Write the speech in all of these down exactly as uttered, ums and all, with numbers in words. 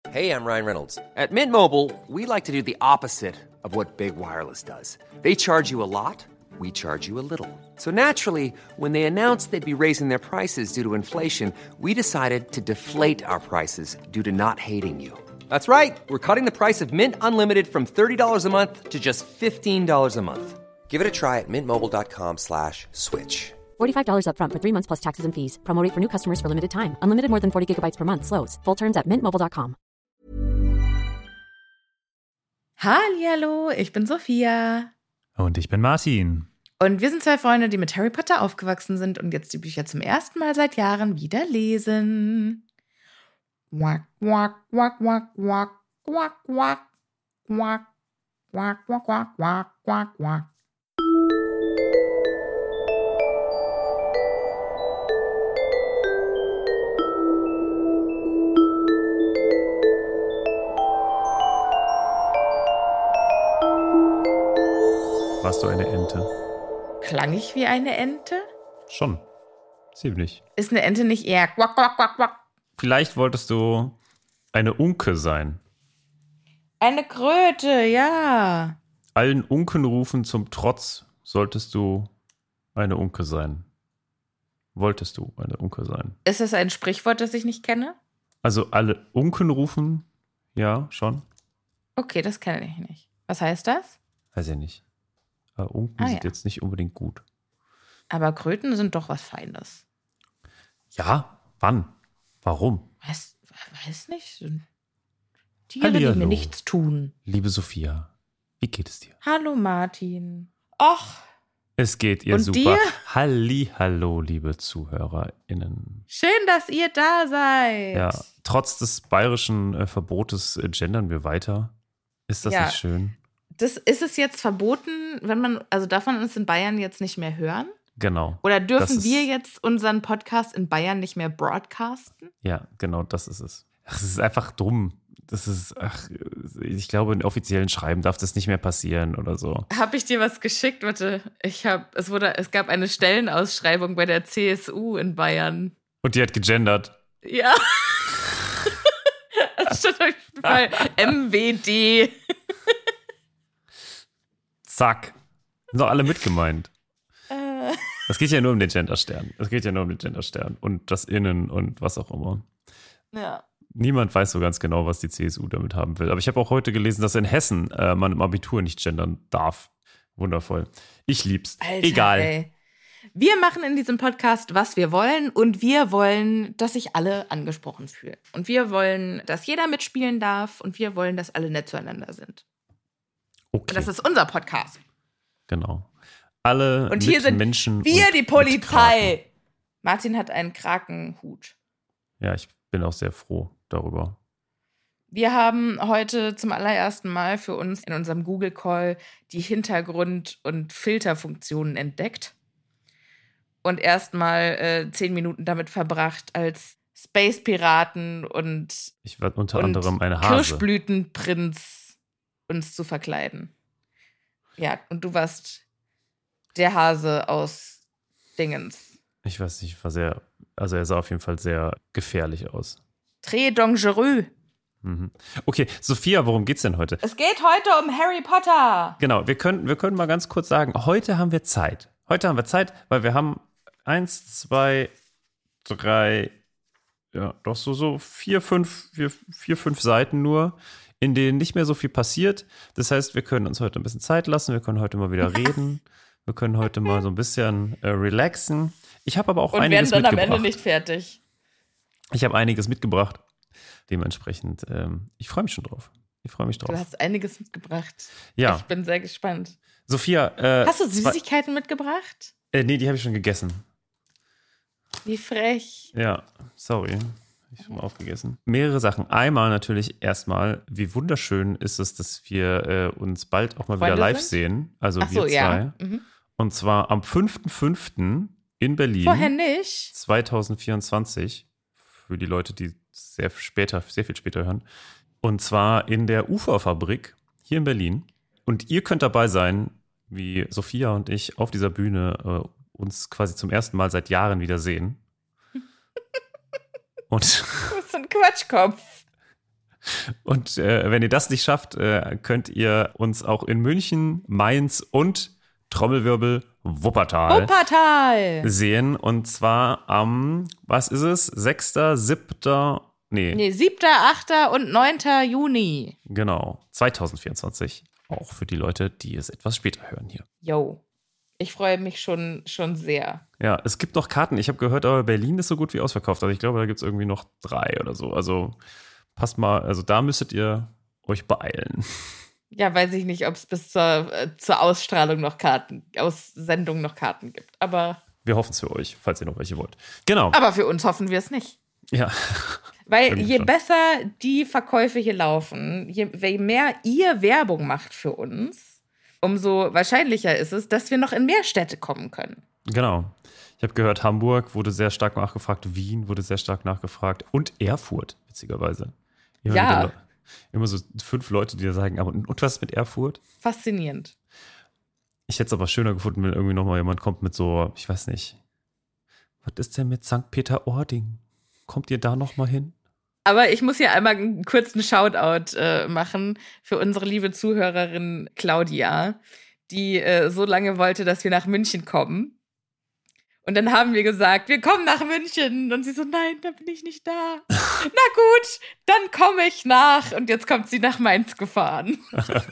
Hey, I'm Ryan Reynolds. At Mint Mobile, we like to do the opposite of what Big Wireless does. They charge you a lot, we charge you a little. So naturally, when they announced they'd be raising their prices due to inflation, we decided to deflate our prices due to not hating you. That's right. We're cutting the price of Mint Unlimited from thirty dollars a month to just fifteen dollars a month. Give it a try at mintmobile.com slash switch. forty-five dollars up front for three months plus taxes and fees. Promo rate for new customers for limited time. Unlimited more than forty gigabytes per month. Slows full terms at mint mobile dot com. Hallihallo, ich bin Sophia. Und ich bin Martin. Und wir sind zwei Freunde, die mit Harry Potter aufgewachsen sind und jetzt die Bücher zum ersten Mal seit Jahren wieder lesen. Quack, quack, quack, quack, quack, quack, quack, quack, quack, quack, quack, quack, quack, quack. Warst du eine Ente? Klang ich wie eine Ente? Schon. Ziemlich. Ist eine Ente nicht eher quack, quack, quack, quack? Vielleicht wolltest du eine Unke sein. Eine Kröte, ja. Allen Unkenrufen zum Trotz solltest du eine Unke sein. Wolltest du eine Unke sein. Ist das ein Sprichwort, das ich nicht kenne? Also alle Unkenrufen, ja, schon. Okay, das kenne ich nicht. Was heißt das? Weiß ich nicht. Aber Unken Ah, sind ja. jetzt nicht unbedingt gut. Aber Kröten sind doch was Feines. Ja, wann? Warum? Weiß, weiß nicht. Sind Tiere, Hallihallo. die mir nichts tun. Liebe Sophia, wie geht es dir? Hallo Martin. Ach, Es geht ihr Und super. dir? Hallihallo, liebe ZuhörerInnen. schön, dass ihr da seid. Ja, trotz des bayerischen äh, Verbotes äh, gendern wir weiter. Ist das Ja. nicht schön? Das ist es jetzt verboten, wenn man, also darf man uns in Bayern jetzt nicht mehr hören? Genau. Oder Das dürfen ist- wir jetzt unseren Podcast in Bayern nicht mehr broadcasten? Ja, genau, das ist es. Ach, es ist einfach dumm. Das ist, ach, ich glaube, in offiziellen Schreiben darf das nicht mehr passieren oder so. Habe ich dir was geschickt? Warte, ich habe, es wurde, es gab eine Stellenausschreibung bei der C S U in Bayern. Und die hat gegendert. Ja. Das steht auf jeden Fall M W D. Zack. Sind doch alle mitgemeint. Äh. Es geht ja nur um den Genderstern. Es geht ja nur um den Genderstern und das Innen und was auch immer. Ja. Niemand weiß so ganz genau, was die C S U damit haben will. Aber ich habe auch heute gelesen, dass in Hessen äh, man im Abitur nicht gendern darf. Wundervoll. Ich lieb's. Alter, Egal. Ey. Wir machen in diesem Podcast, was wir wollen, und wir wollen, dass sich alle angesprochen fühlen. Und wir wollen, dass jeder mitspielen darf, und wir wollen, dass alle nett zueinander sind. Okay. Und das ist unser Podcast. Genau. Alle Und hier sind Menschen wir, und die mit Polizei. Kraken. Martin hat einen Krakenhut. Ja, ich bin auch sehr froh darüber. Wir haben heute zum allerersten Mal für uns in unserem Google Call die Hintergrund- und Filterfunktionen entdeckt. Und erstmal äh, zehn Minuten damit verbracht, als Space-Piraten und, Ich war unter und anderem eine Hase. Kirschblütenprinz uns zu verkleiden. Ja, und du warst der Hase aus Dingens. Ich weiß nicht, war sehr, also er sah auf jeden Fall sehr gefährlich aus. Très dangereux. Mhm. Okay, Sophia, worum geht's denn heute? Es geht heute um Harry Potter. Genau, wir können, wir können mal ganz kurz sagen, heute haben wir Zeit. Heute haben wir Zeit, weil wir haben eins, zwei, drei, ja, doch so, so vier, fünf, vier, vier, fünf Seiten nur, in denen nicht mehr so viel passiert. Das heißt, wir können uns heute ein bisschen Zeit lassen, wir können heute mal wieder reden, wir können heute mal so ein bisschen äh, relaxen. Ich habe aber auch Und werden einiges dann am mitgebracht. Ende nicht fertig. Ich habe einiges mitgebracht. Dementsprechend, ähm, ich freue mich schon drauf. Ich freue mich Du drauf. hast einiges mitgebracht. Ja, Ich bin sehr gespannt. Sophia. Äh, Hast du zwei- Süßigkeiten mitgebracht? Äh, nee, die habe ich schon gegessen. Wie frech. Ja, sorry. Hab ich schon mal aufgegessen. Mehrere Sachen. Einmal natürlich erstmal, wie wunderschön ist es, dass wir äh, uns bald auch mal wieder Freunde live sind? sehen. Also Ach so, wir ja. zwei. Mhm. Und zwar am fünften fünften in Berlin. Vorher nicht. zwanzig vierundzwanzig. Für die Leute, die sehr später, sehr viel später hören. Und zwar in der Uferfabrik hier in Berlin. Und ihr könnt dabei sein, wie Sophia und ich auf dieser Bühne äh, uns quasi zum ersten Mal seit Jahren wieder sehen. Und Du bist so ein Quatschkopf. Und äh, wenn ihr das nicht schafft, äh, könnt ihr uns auch in München, Mainz und Trommelwirbel Wuppertal, Wuppertal sehen. Und zwar am, was ist es? sechster, siebter Nee. Nee, siebter, achter und neunter Juni. Genau, zwanzig vierundzwanzig. Auch für die Leute, die es etwas später hören hier. Yo, ich freue mich schon, schon sehr. Ja, es gibt noch Karten. Ich habe gehört, aber Berlin ist so gut wie ausverkauft. Also ich glaube, da gibt es irgendwie noch drei oder so. Also passt mal, also da müsstet ihr euch beeilen. Ja, weiß ich nicht, ob es bis zur, äh, zur Ausstrahlung noch Karten, Aussendung noch Karten gibt. Aber wir hoffen es für euch, falls ihr noch welche wollt. Genau. Aber für uns hoffen wir es nicht. Ja. Weil Irgendwie je schon. besser die Verkäufe hier laufen, je, je mehr ihr Werbung macht für uns, umso wahrscheinlicher ist es, dass wir noch in mehr Städte kommen können. Genau. Ich habe gehört, Hamburg wurde sehr stark nachgefragt, Wien wurde sehr stark nachgefragt und Erfurt, witzigerweise. Immer Ja. wieder Le- Immer so fünf Leute, die da sagen, aber und was ist mit Erfurt? Faszinierend. Ich hätte es aber schöner gefunden, wenn irgendwie nochmal jemand kommt mit so, ich weiß nicht, was ist denn mit Sankt Peter-Ording? Kommt ihr da nochmal hin? Aber ich muss hier einmal einen kurzen Shoutout äh, machen für unsere liebe Zuhörerin Claudia, die äh, so lange wollte, dass wir nach München kommen. Und dann haben wir gesagt, wir kommen nach München. Und sie so, nein, da bin ich nicht da. Na gut, dann komme ich nach. Und jetzt kommt sie nach Mainz gefahren.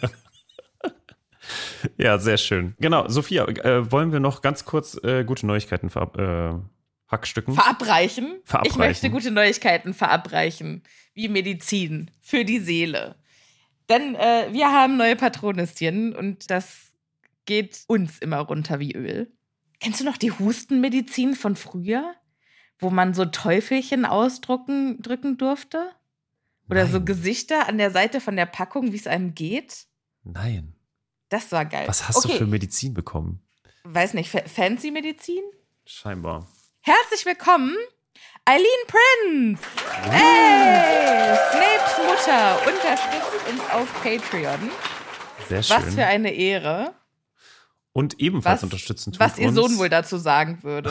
Ja, sehr schön. Genau, Sophia, äh, wollen wir noch ganz kurz äh, gute Neuigkeiten ver äh, hackstücken? Verabreichen? Verabreichen. Ich möchte gute Neuigkeiten verabreichen. Wie Medizin für die Seele. Denn äh, wir haben neue Patronistchen und das geht uns immer runter wie Öl. Kennst du noch die Hustenmedizin von früher? Wo man so Teufelchen ausdrucken drücken durfte? Oder Nein. so Gesichter an der Seite von der Packung, wie es einem geht? Nein. Das war geil. Was hast okay. du für Medizin bekommen? Weiß nicht, Fa- Fancy Medizin? Scheinbar. Herzlich willkommen, Eileen Prince! Hey! Snapes Mutter unterstützt uns auf Patreon. Sehr schön. Was für eine Ehre. Und ebenfalls Was, unterstützen tut was ihr uns Sohn wohl dazu sagen würde.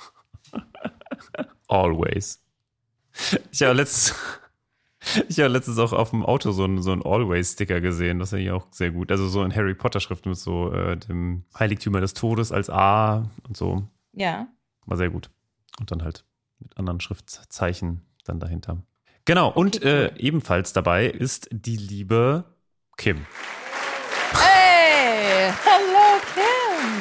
Always. Ich habe letztens, ich habe letztens auch auf dem Auto so einen, so einen Always-Sticker gesehen. Das finde ich auch sehr gut. Also so in Harry Potter-Schrift mit so äh, dem Heiligtümer des Todes als A und so. Ja. War sehr gut. Und dann halt mit anderen Schriftzeichen dann dahinter. Genau, und Okay, cool. äh, ebenfalls dabei ist die liebe Kim. Hey! Hallo, Kim!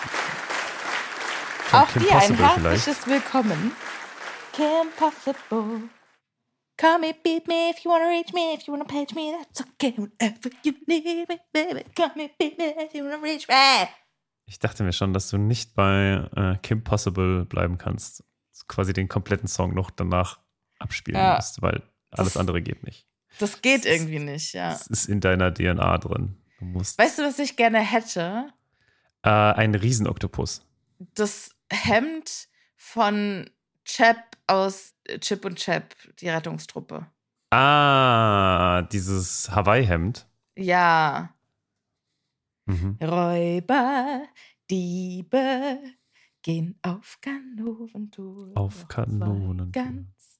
Von Auch Kim dir ein Possible herzliches Willkommen. Kim Possible. Call me, beat me if you wanna reach me, if you wanna page me, that's okay, whenever you need me, baby. Call me, beat me if you wanna reach me. Ich dachte mir schon, dass du nicht bei äh, Kim Possible bleiben kannst. Quasi den kompletten Song noch danach abspielen Ja. musst, weil alles Das- andere geht nicht. Das geht irgendwie nicht, ja. Es ist in deiner D N A drin. Du musst Weißt du, was ich gerne hätte? äh, ein Riesenoktopus. Das Hemd von Chap aus Chip und Chap, die Rettungstruppe. Ah, dieses Hawaii-Hemd. Ja. Mhm. Räuber, Diebe gehen auf Kanonentour. Auf Noch Kanonentour. zwei Ganz.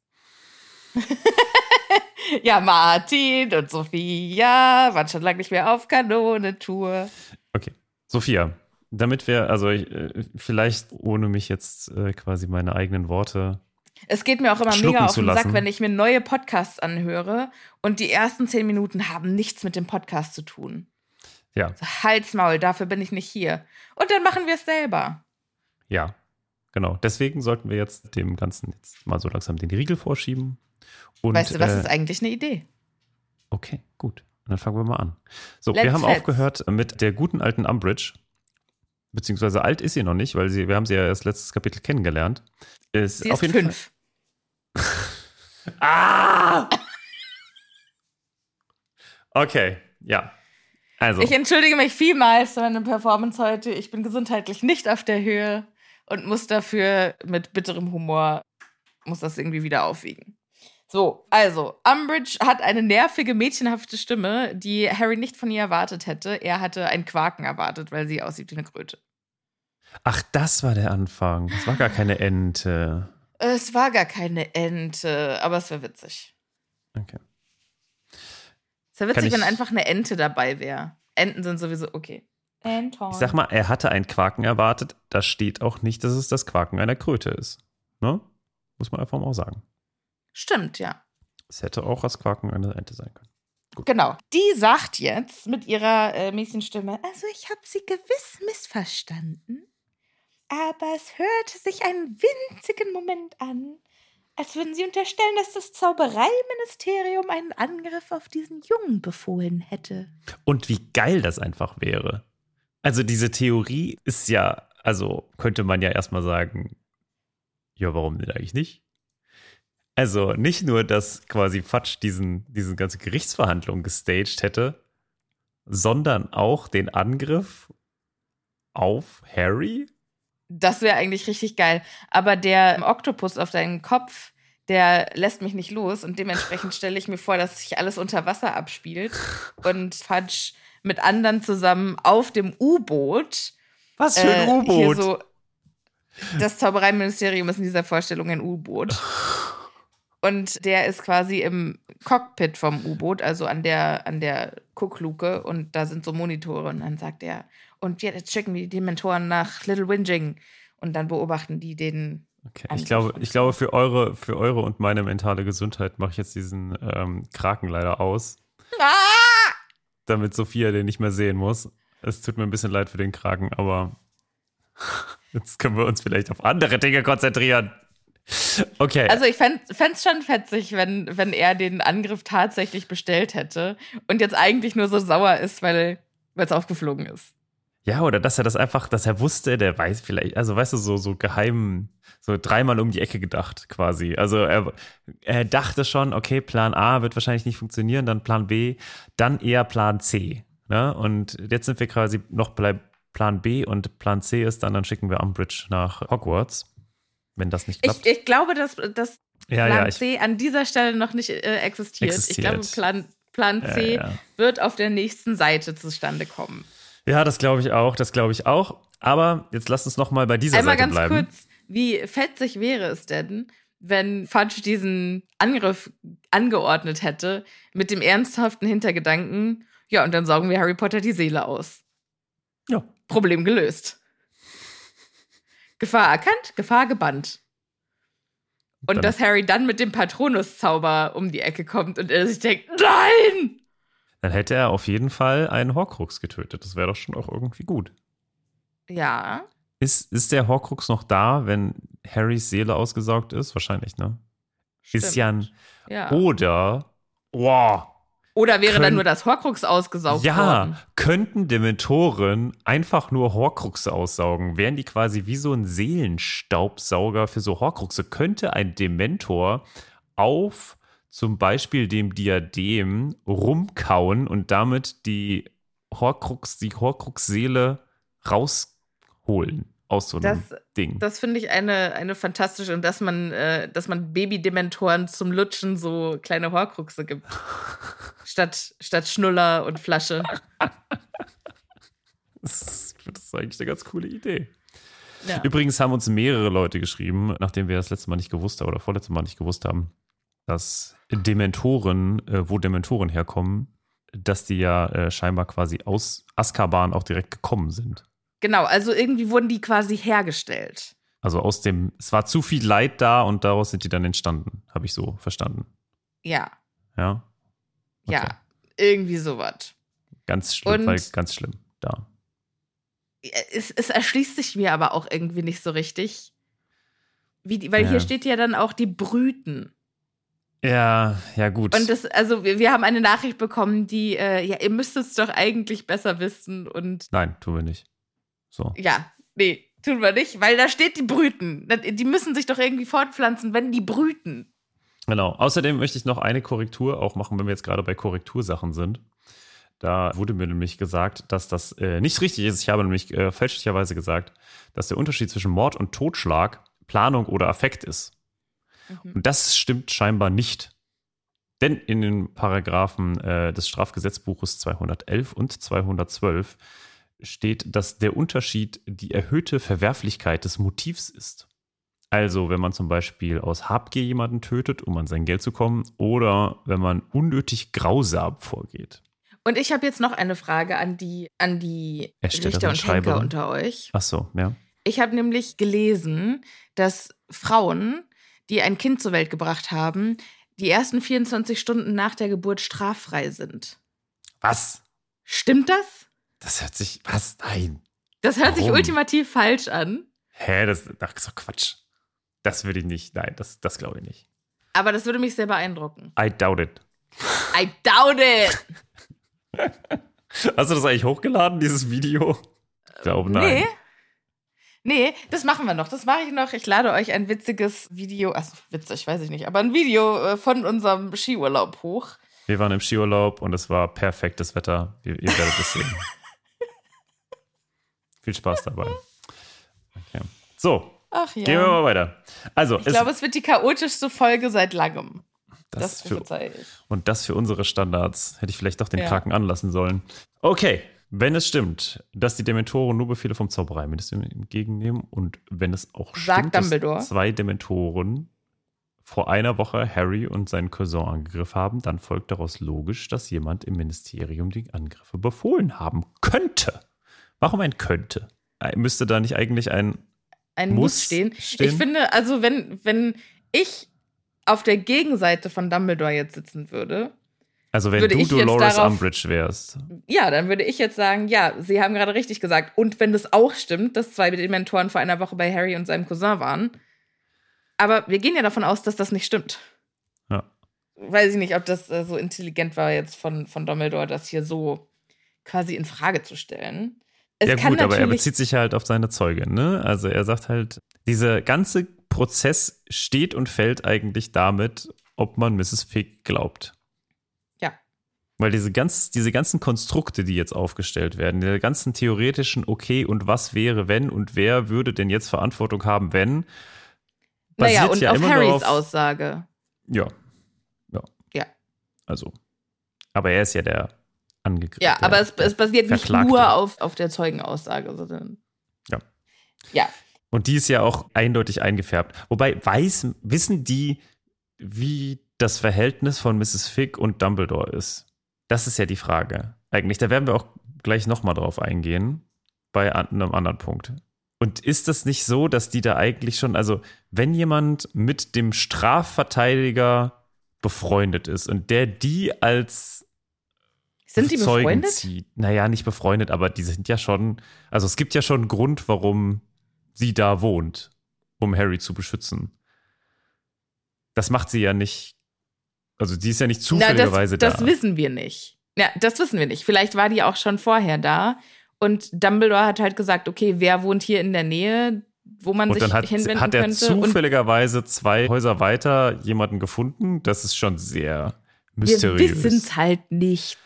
Ja, Martin und Sophia waren schon lange nicht mehr auf Kanonentour. Okay. Sophia, damit wir, also ich, äh, vielleicht ohne mich jetzt äh, quasi meine eigenen Worte. Es geht mir auch immer Schlucken mega auf zu den Sack, lassen. wenn ich mir neue Podcasts anhöre und die ersten zehn Minuten haben nichts mit dem Podcast zu tun. Ja, So, Halsmaul, dafür bin ich nicht hier. Und dann machen wir es selber. ja, genau. Deswegen sollten wir jetzt dem Ganzen jetzt mal so langsam den Riegel vorschieben. Und, Weißt du, was äh, ist eigentlich eine Idee? Okay, gut. Und dann fangen wir mal an. So, Let's wir haben let's. aufgehört mit der guten alten Umbridge. Beziehungsweise alt ist sie noch nicht, weil sie, wir haben sie ja erst letztes Kapitel kennengelernt. Ist Sie auf ist jeden fünf. Fall. Ah! Okay, ja. Also, Ich entschuldige mich vielmals für meine Performance heute. Ich bin gesundheitlich nicht auf der Höhe und muss dafür mit bitterem Humor, muss das irgendwie wieder aufwiegen. So, also, Umbridge hat eine nervige, mädchenhafte Stimme, die Harry nicht von ihr erwartet hätte. Er hatte ein Quaken erwartet, weil sie aussieht wie eine Kröte. ach, das war der Anfang. Das war gar keine Ente. Es war gar keine Ente, aber es war witzig. Okay. Es wäre witzig, ich, wenn einfach eine Ente dabei wäre. Enten sind sowieso okay. Anton. Ich sag mal, er hatte ein Quaken erwartet. Da steht auch nicht, dass es das Quaken einer Kröte ist. Ne? Muss man einfach mal sagen. Stimmt, ja. Es hätte auch das Quaken einer Ente sein können. Gut. Genau. Die sagt jetzt mit ihrer äh, Mädchenstimme, also ich habe sie gewiss missverstanden, aber es hörte sich einen winzigen Moment an, als würden sie unterstellen, dass das Zaubereiministerium einen Angriff auf diesen Jungen befohlen hätte. Und wie geil das einfach wäre. Also diese Theorie ist ja, also könnte man ja erstmal sagen, ja, warum denn eigentlich nicht? Also nicht nur, dass quasi Fudge diesen, diesen ganzen Gerichtsverhandlungen gestaged hätte, sondern auch den Angriff auf Harry? Das wäre eigentlich richtig geil. Aber der Oktopus auf deinen Kopf, der lässt mich nicht los. Und dementsprechend stelle ich mir vor, dass sich alles unter Wasser abspielt. Und Fudge mit anderen zusammen auf dem U-Boot. Was für ein äh, U-Boot? Hier so, das Zaubereiministerium ist in dieser Vorstellung ein U-Boot. Und der ist quasi im Cockpit vom U-Boot, also an der, an der Guckluke. Und da sind so Monitore. Und dann sagt er, und jetzt schicken die Dementoren nach Little Whinging. Und dann beobachten die den. Okay, ich glaube, ich glaube für, eure, für eure und meine mentale Gesundheit mache ich jetzt diesen ähm, Kraken leider aus. Ah! Damit Sophia den nicht mehr sehen muss. Es tut mir ein bisschen leid für den Kraken, aber jetzt können wir uns vielleicht auf andere Dinge konzentrieren. Okay. Also ich fände es schon fetzig, wenn, wenn er den Angriff tatsächlich bestellt hätte und jetzt eigentlich nur so sauer ist, weil es aufgeflogen ist. Ja, oder dass er das einfach, dass er wusste, der weiß vielleicht, also weißt du, so, so geheim, so dreimal um die Ecke gedacht quasi. Also er, er dachte schon, okay, Plan A wird wahrscheinlich nicht funktionieren, dann Plan B, dann eher Plan C. Ne? Und jetzt sind wir quasi noch bei Plan B und Plan C ist dann, dann schicken wir Umbridge nach Hogwarts, wenn das nicht klappt. Ich, ich glaube, dass, dass ja, Plan ja, ich, C an dieser Stelle noch nicht äh, existiert. existiert. Ich glaube, Plan, Plan C ja, ja. wird auf der nächsten Seite zustande kommen. Ja, das glaube ich auch, das glaube ich auch. Aber jetzt lasst uns noch mal bei dieser Einmal Seite bleiben. Einmal ganz kurz, wie fetzig wäre es denn, wenn Fudge diesen Angriff angeordnet hätte mit dem ernsthaften Hintergedanken, ja, und dann saugen wir Harry Potter die Seele aus. Ja. Problem gelöst. Gefahr erkannt, Gefahr gebannt. Und dann, dass Harry dann mit dem Patronus-Zauber um die Ecke kommt und er sich denkt, nein! Dann hätte er auf jeden Fall einen Horcrux getötet. Das wäre doch schon auch irgendwie gut. Ja. Ist, ist der Horcrux noch da, wenn Harrys Seele ausgesaugt ist? Wahrscheinlich, ne? Stimmt. Ist ja ein... Ja. Oder... Wow. Oder wäre Könnt, dann nur das Horcrux ausgesaugt ja, worden? Ja, könnten Dementoren einfach nur Horcruxe aussaugen? Wären die quasi wie so ein Seelenstaubsauger für so Horcruxe? Könnte ein Dementor auf zum Beispiel dem Diadem rumkauen und damit die Horcrux, die Horcrux-Seele rausholen aus so einem das, Ding? Das finde ich eine, eine fantastische, und dass man, äh, dass man Baby-Dementoren zum Lutschen so kleine Horcruxe gibt. statt, statt Schnuller und Flasche. Das, das ist eigentlich eine ganz coole Idee. Ja. Übrigens haben uns mehrere Leute geschrieben, nachdem wir das letzte Mal nicht gewusst haben oder vorletzte Mal nicht gewusst haben, dass Dementoren, äh, wo Dementoren herkommen, dass die ja äh, scheinbar quasi aus Azkaban auch direkt gekommen sind. Genau, also irgendwie wurden die quasi hergestellt. Also aus dem, es war zu viel Leid da und daraus sind die dann entstanden, habe ich so verstanden. Ja. Ja? Okay. Ja, irgendwie sowas. Ganz schlimm, und weil ganz schlimm da. Es, es erschließt sich mir aber auch irgendwie nicht so richtig. Wie die, weil ja. hier steht ja dann auch die Brüten. Ja, ja gut. Und das, also wir, wir haben eine Nachricht bekommen, die, äh, ja, ihr müsst es doch eigentlich besser wissen und. Nein, tun wir nicht. So. Ja, nee, tun wir nicht, weil da steht die Brüten. Die müssen sich doch irgendwie fortpflanzen, wenn die brüten. Genau. Außerdem möchte ich noch eine Korrektur auch machen, wenn wir jetzt gerade bei Korrektursachen sind. Da wurde mir nämlich gesagt, dass das äh, nicht richtig ist. Ich habe nämlich äh, fälschlicherweise gesagt, dass der Unterschied zwischen Mord und Totschlag Planung oder Affekt ist. Mhm. Und das stimmt scheinbar nicht. Denn in den Paragraphen äh, des Strafgesetzbuches zweihundertelf und zweihundertzwölf steht, dass der Unterschied die erhöhte Verwerflichkeit des Motivs ist. Also, wenn man zum Beispiel aus Habgier jemanden tötet, um an sein Geld zu kommen, oder wenn man unnötig grausam vorgeht. Und ich habe jetzt noch eine Frage an die, an die Erstellerin, Richter und Henker Schreiberin. unter euch. Ach so, ja. Ich habe nämlich gelesen, dass Frauen, die ein Kind zur Welt gebracht haben, die ersten vierundzwanzig Stunden nach der Geburt straffrei sind. Was? Stimmt das? Das hört sich, was? Nein. Das hört sich Warum? ultimativ falsch an. Hä, das, ach, so Quatsch. Das würde ich nicht, nein, das, das glaube ich nicht. Aber das würde mich sehr beeindrucken. I doubt it. I doubt it! Hast du das eigentlich hochgeladen, dieses Video? Ich glaube, nein. Nee. Nee, das machen wir noch. Das mache ich noch. Ich lade euch ein witziges Video, also witzig, weiß ich nicht, aber ein Video äh, von unserem Skiurlaub hoch. Wir waren im Skiurlaub und es war perfektes Wetter. Ihr, ihr werdet es sehen. Viel Spaß dabei. Okay. So, Ach ja. gehen wir mal weiter. Also, Ich es, glaube, es wird die chaotischste Folge seit langem. das Das für, prophezeie ich. und das für unsere Standards hätte ich vielleicht doch den Ja. Kraken anlassen sollen. Okay, wenn es stimmt, dass die Dementoren nur Befehle vom Zaubereiministerium entgegennehmen und wenn es auch Sagt stimmt, Dumbledore. dass zwei Dementoren vor einer Woche Harry und seinen Cousin angegriffen haben, dann folgt daraus logisch, dass jemand im Ministerium die Angriffe befohlen haben könnte. Warum ein könnte? Müsste da nicht eigentlich ein Ein Muss Muss stehen. stehen? Ich finde, also wenn, wenn ich auf der Gegenseite von Dumbledore jetzt sitzen würde, Also wenn Würde du ich jetzt Dolores darauf- Umbridge wärst. ja, dann würde ich jetzt sagen, ja, sie haben gerade richtig gesagt. Und wenn das auch stimmt, dass zwei Dementoren vor einer Woche bei Harry und seinem Cousin waren. Aber wir gehen ja davon aus, dass das nicht stimmt. Ja. Weiß ich nicht, ob das äh, so intelligent war jetzt von, von Dumbledore, das hier so quasi in Frage zu stellen. Es Ja kann gut, aber er natürlich- bezieht sich halt auf seine Zeuge, ne? Also er sagt halt, dieser ganze Prozess steht und fällt eigentlich damit, ob man Misses Fig glaubt. Ja. Weil diese, ganz, diese ganzen Konstrukte, die jetzt aufgestellt werden, diese ganzen theoretischen Okay und was wäre, wenn und wer würde denn jetzt Verantwortung haben, wenn, Naja, basiert und ja auf immer Harrys nur auf, Aussage. Ja. Ja. Ja. Also. Aber er ist ja der angegriffen. Ja, aber es, es basiert nicht Verklagte. nur auf, auf der Zeugenaussage, sondern. Ja. Ja. Und die ist ja auch eindeutig eingefärbt. Wobei, weiß, wissen die, wie das Verhältnis von Misses Fig und Dumbledore ist? Das ist ja die Frage. Eigentlich, da werden wir auch gleich nochmal drauf eingehen, bei an- einem anderen Punkt. Und ist das nicht so, dass die da eigentlich schon, also wenn jemand mit dem Strafverteidiger befreundet ist und der die als Sind die Zeugen befreundet? zieht. Naja, nicht befreundet, aber die sind ja schon, also es gibt ja schon einen Grund, warum sie da wohnt, um Harry zu beschützen. Das macht sie ja nicht, also sie ist ja nicht zufälligerweise Na, das, das da. wissen wir nicht. Ja, das wissen wir nicht. Vielleicht war die auch schon vorher da und Dumbledore hat halt gesagt, okay, wer wohnt hier in der Nähe, wo man Und sich dann hat, hinwenden hat er könnte. Und zufälligerweise zwei Häuser weiter jemanden gefunden. Das ist schon sehr wir mysteriös. wissen es halt nicht.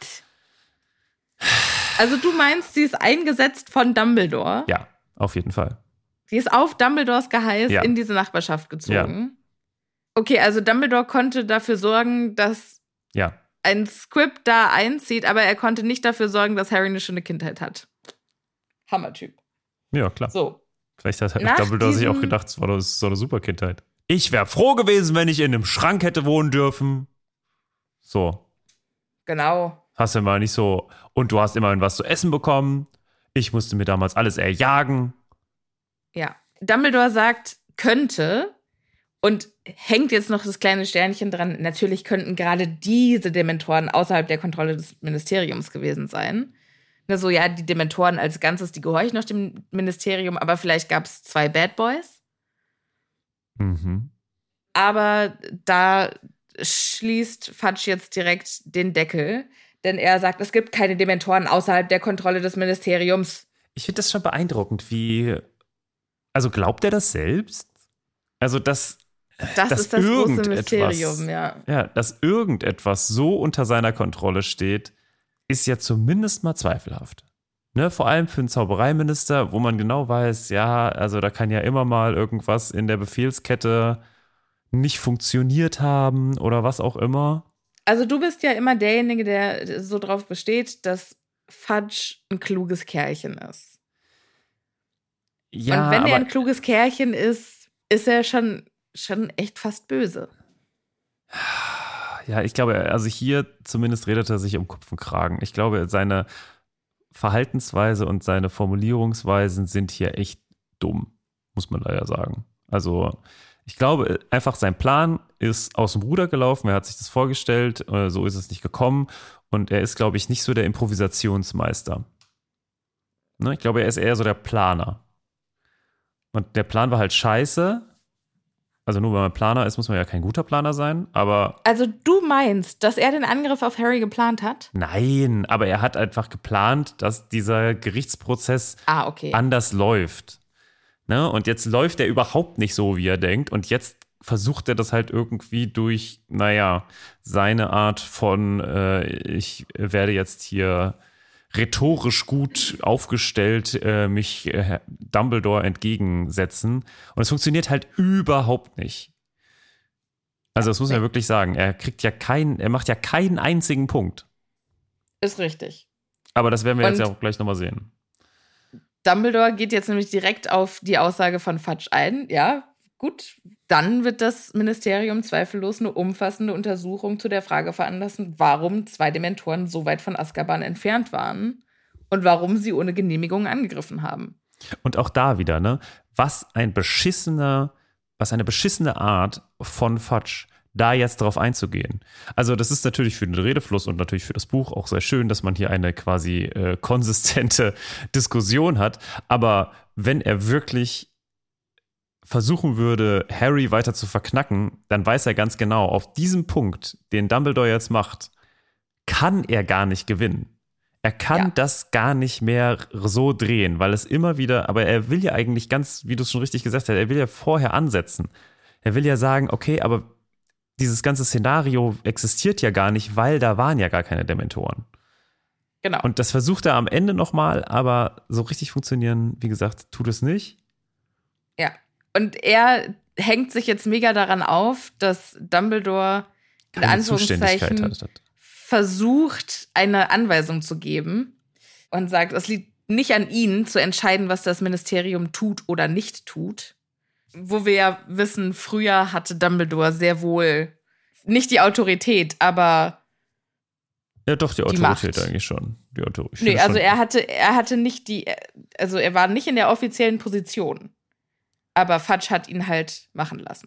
Also du meinst, sie ist eingesetzt von Dumbledore? Ja, auf jeden Fall. Sie ist auf Dumbledores Geheiß Ja. in diese Nachbarschaft gezogen. Okay, also Dumbledore konnte dafür sorgen, dass Ja. ein Script da einzieht, aber er konnte nicht dafür sorgen, dass Harry eine schöne Kindheit hat. Hammertyp. Ja, klar. So. Vielleicht hat Nach Dumbledore sich auch diesem- gedacht, es war doch so eine super Kindheit. Ich wäre froh gewesen, wenn ich in einem Schrank hätte wohnen dürfen. So. Genau. Hast du mal nicht so. Und du hast immerhin was zu essen bekommen. Ich musste mir damals alles erjagen. Ja. Dumbledore sagt, könnte und hängt jetzt noch das kleine Sternchen dran. Natürlich könnten gerade diese Dementoren außerhalb der Kontrolle des Ministeriums gewesen sein. Ne, so, ja, die Dementoren als Ganzes, die gehorchen noch dem Ministerium, aber vielleicht gab es zwei Bad Boys. Mhm. Aber da schließt Fudge jetzt direkt den Deckel, denn er sagt, es gibt keine Dementoren außerhalb der Kontrolle des Ministeriums. Ich finde das schon beeindruckend, wie. Also glaubt er das selbst? Also, dass. Das dass ist das große irgendetwas- Mysterium, ja. Ja, dass irgendetwas so unter seiner Kontrolle steht, ist ja zumindest mal zweifelhaft. Ne, vor allem für einen Zaubereiminister, wo man genau weiß, ja, also da kann ja immer mal irgendwas in der Befehlskette nicht funktioniert haben oder was auch immer. Also du bist ja immer derjenige, der so drauf besteht, dass Fudge ein kluges Kerlchen ist. Ja, Und wenn er aber ein kluges Kerlchen ist, ist er schon, schon echt fast böse. Ja, ich glaube, also hier zumindest redet er sich um Kopf und Kragen. Ich glaube, seine Verhaltensweise und seine Formulierungsweisen sind hier echt dumm, muss man leider sagen. Also ich glaube, einfach sein Plan ist aus dem Ruder gelaufen, er hat sich das vorgestellt, so ist es nicht gekommen und er ist, glaube ich, nicht so der Improvisationsmeister. Ne? Ich glaube, er ist eher so der Planer. Und der Plan war halt scheiße. Also nur weil man Planer ist, muss man ja kein guter Planer sein, aber... Also du meinst, dass er den Angriff auf Harry geplant hat? Nein, aber er hat einfach geplant, dass dieser Gerichtsprozess ah, okay. anders läuft. Ne? Und jetzt läuft er überhaupt nicht so, wie er denkt. Und jetzt versucht er das halt irgendwie durch, naja, seine Art von, äh, ich werde jetzt hier rhetorisch gut aufgestellt äh, mich äh, Dumbledore entgegensetzen. Und es funktioniert halt überhaupt nicht. Also das muss man ja wirklich sagen. Er kriegt ja keinen, er macht ja keinen einzigen Punkt. Ist richtig. Aber das werden wir Und jetzt ja auch gleich nochmal sehen. Dumbledore geht jetzt nämlich direkt auf die Aussage von Fudge ein. Ja, gut. Dann wird das Ministerium zweifellos eine umfassende Untersuchung zu der Frage veranlassen, warum zwei Dementoren so weit von Azkaban entfernt waren und warum sie ohne Genehmigung angegriffen haben. Und auch da wieder, ne? Was ein beschissener, was eine beschissene Art von Fudge, da jetzt drauf einzugehen. Also das ist natürlich für den Redefluss und natürlich für das Buch auch sehr schön, dass man hier eine quasi äh, konsistente Diskussion hat. Aber wenn er wirklich versuchen würde, Harry weiter zu verknacken, dann weiß er ganz genau, auf diesem Punkt, den Dumbledore jetzt macht, kann er gar nicht gewinnen. Er kann ja. das gar nicht mehr so drehen, weil es immer wieder, aber er will ja eigentlich ganz, wie du es schon richtig gesagt hast, er will ja vorher ansetzen. Er will ja sagen, okay, aber dieses ganze Szenario existiert ja gar nicht, weil da waren ja gar keine Dementoren. Genau. Und das versucht er am Ende nochmal, aber so richtig funktionieren, wie gesagt, tut es nicht. Ja. Und er hängt sich jetzt mega daran auf, dass Dumbledore in Keine Anführungszeichen Zuständigkeit hat. versucht, eine Anweisung zu geben und sagt, es liegt nicht an ihnen zu entscheiden, was das Ministerium tut oder nicht tut. Wo wir ja wissen, früher hatte Dumbledore sehr wohl nicht die Autorität, aber ja, doch, die die Autorität Macht. eigentlich schon. Die Autorität. Nee, also schon. er hatte, er hatte nicht die, also er war nicht in der offiziellen Position. Aber Fudge hat ihn halt machen lassen.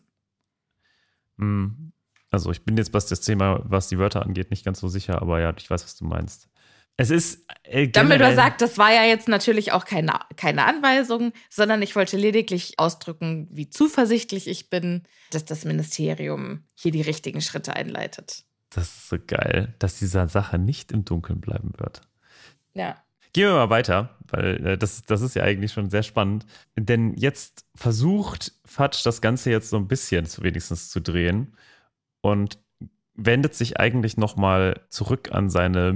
Also ich bin jetzt, was das Thema, was die Wörter angeht, nicht ganz so sicher, aber ja, ich weiß, was du meinst. Es ist äh, Dumbledore sagt, das war ja jetzt natürlich auch keine, keine Anweisung, sondern ich wollte lediglich ausdrücken, wie zuversichtlich ich bin, dass das Ministerium hier die richtigen Schritte einleitet. Das ist so geil, dass diese Sache nicht im Dunkeln bleiben wird. Ja. Gehen wir mal weiter, weil äh, das, das ist ja eigentlich schon sehr spannend. Denn jetzt versucht Fudge das Ganze jetzt so ein bisschen zu wenigstens zu drehen und wendet sich eigentlich nochmal zurück an seine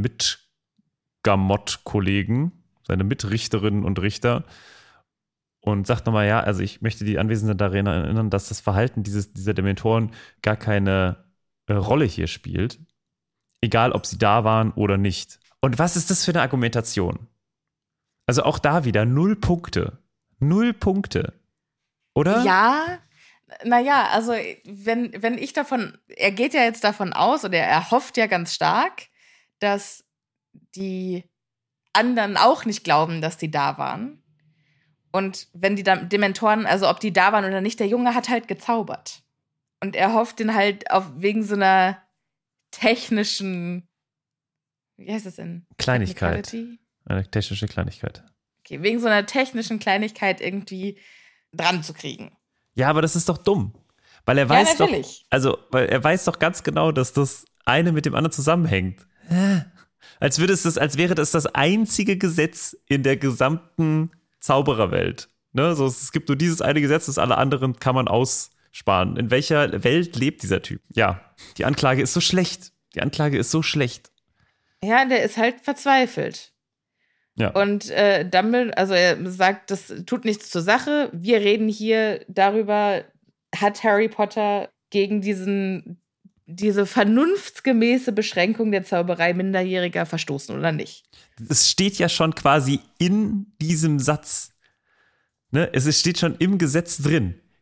Mitgamott-Kollegen, seine Mitrichterinnen und Richter und sagt nochmal, ja, also ich möchte die Anwesenden daran erinnern, dass das Verhalten dieses, dieser Dementoren gar keine äh, Rolle hier spielt. Egal, ob sie da waren oder nicht. Und was ist das für eine Argumentation? Also auch da wieder null Punkte. Null Punkte. Oder? Ja, naja, also wenn, wenn ich davon, er geht ja jetzt davon aus oder er hofft ja ganz stark, dass die anderen auch nicht glauben, dass die da waren. Und wenn die Dementoren, also ob die da waren oder nicht, der Junge hat halt gezaubert. Und er hofft den halt auf wegen so einer technischen, wie heißt das denn? Kleinigkeit. Eine technische Kleinigkeit. Okay, wegen so einer technischen Kleinigkeit irgendwie dran zu kriegen. Ja, aber das ist doch dumm. Weil er weiß ja, natürlich. doch, also, weil er weiß doch ganz genau, dass das eine mit dem anderen zusammenhängt. Als würde es das, als wäre das das einzige Gesetz in der gesamten Zaubererwelt. Ne? So, es gibt nur dieses eine Gesetz, das alle anderen kann man aussparen. In welcher Welt lebt dieser Typ? Ja, die Anklage ist so schlecht. Die Anklage ist so schlecht. Ja, der ist halt verzweifelt. Ja. Und äh, Dumbledore, also er sagt, das tut nichts zur Sache. Wir reden hier darüber, hat Harry Potter gegen diesen, diese vernunftsgemäße Beschränkung der Zauberei Minderjähriger verstoßen oder nicht? Es steht ja schon quasi in diesem Satz. Ne? Es steht schon im Gesetz drin.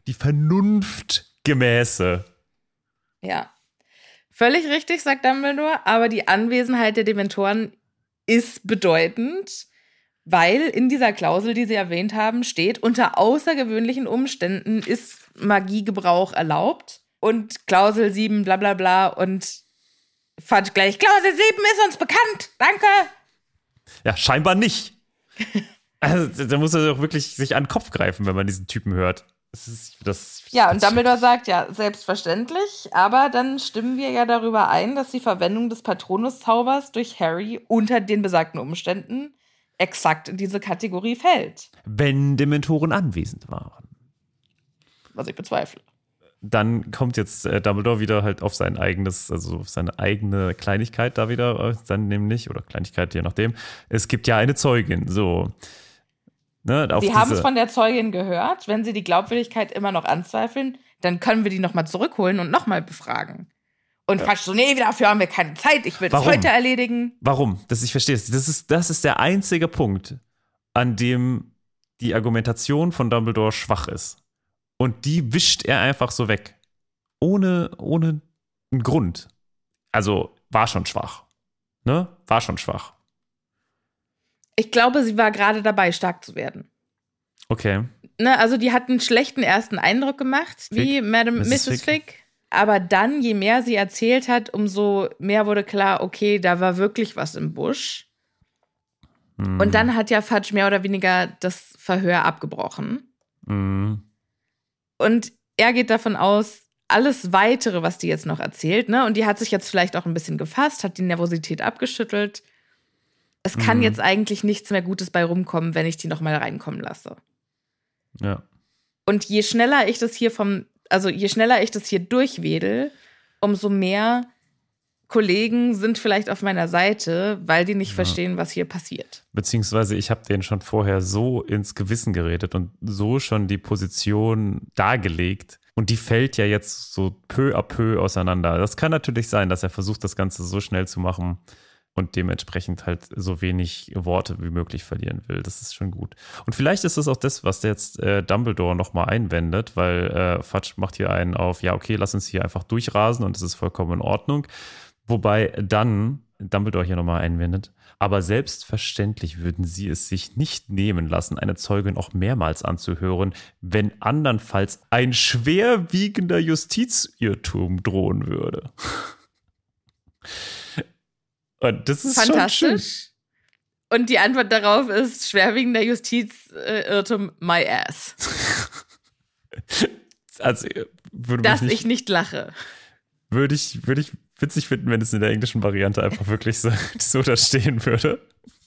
die Vernunftgemäße. Ja. Völlig richtig, sagt Dumbledore, aber die Anwesenheit der Dementoren ist bedeutend, weil in dieser Klausel, die Sie erwähnt haben, steht, unter außergewöhnlichen Umständen ist Magiegebrauch erlaubt. Und Klausel sieben, bla bla bla und Fudge gleich, Klausel sieben ist uns bekannt, danke. Ja, scheinbar nicht. Also, da muss er doch wirklich sich an den Kopf greifen, wenn man diesen Typen hört. Das ist, das, ja, und Dumbledore sagt, ja, selbstverständlich, aber dann stimmen wir ja darüber ein, dass die Verwendung des Patronus-Zaubers durch Harry unter den besagten Umständen exakt in diese Kategorie fällt. Wenn Dementoren anwesend waren. Was ich bezweifle. Dann kommt jetzt äh, Dumbledore wieder halt auf sein eigenes, also auf seine eigene Kleinigkeit da wieder, äh, dann nämlich, oder Kleinigkeit, je nachdem. Es gibt ja eine Zeugin, so. Ne, Sie haben es von der Zeugin gehört. Wenn Sie die Glaubwürdigkeit immer noch anzweifeln, dann können wir die nochmal zurückholen und nochmal befragen. Und ja. Fudge so, nee, dafür haben wir keine Zeit, ich will das heute erledigen. Warum? Das, ich verstehe es. Das ist, das ist der einzige Punkt, an dem die Argumentation von Dumbledore schwach ist. Und die wischt er einfach so weg. Ohne, ohne einen Grund. Also war schon schwach. Ne? War schon schwach. Ich glaube, sie war gerade dabei, stark zu werden. Okay. Ne, also die hat einen schlechten ersten Eindruck gemacht, Fick. wie Madame Misses Misses Fick. Fick. Aber dann, je mehr sie erzählt hat, umso mehr wurde klar, okay, da war wirklich was im Busch. Mm. Und dann hat ja Fudge mehr oder weniger das Verhör abgebrochen. Mm. Und er geht davon aus, alles Weitere, was die jetzt noch erzählt, ne, und die hat sich jetzt vielleicht auch ein bisschen gefasst, hat die Nervosität abgeschüttelt. Es kann mm. jetzt eigentlich nichts mehr Gutes bei rumkommen, wenn ich die noch mal reinkommen lasse. Ja. Und je schneller ich das hier vom, also je schneller ich das hier durchwedel, umso mehr Kollegen sind vielleicht auf meiner Seite, weil die nicht ja. verstehen, was hier passiert. Beziehungsweise ich habe denen schon vorher so ins Gewissen geredet und so schon die Position dargelegt. Und die fällt ja jetzt so peu à peu auseinander. Das kann natürlich sein, dass er versucht, das Ganze so schnell zu machen und dementsprechend halt so wenig Worte wie möglich verlieren will. Das ist schon gut. Und vielleicht ist das auch das, was jetzt äh, Dumbledore nochmal einwendet, weil äh, Fudge macht hier einen auf, ja okay, lass uns hier einfach durchrasen und es ist vollkommen in Ordnung. Wobei dann Dumbledore hier nochmal einwendet, aber selbstverständlich würden sie es sich nicht nehmen lassen, eine Zeugin auch mehrmals anzuhören, wenn andernfalls ein schwerwiegender Justizirrtum drohen würde. Und das ist fantastisch. Schon schön. Und die Antwort darauf ist schwerwiegender Justizirrtum, my ass. Also, würde Dass nicht, ich nicht lache. Würde ich, würde ich witzig finden, wenn es in der englischen Variante einfach wirklich so, so da stehen würde.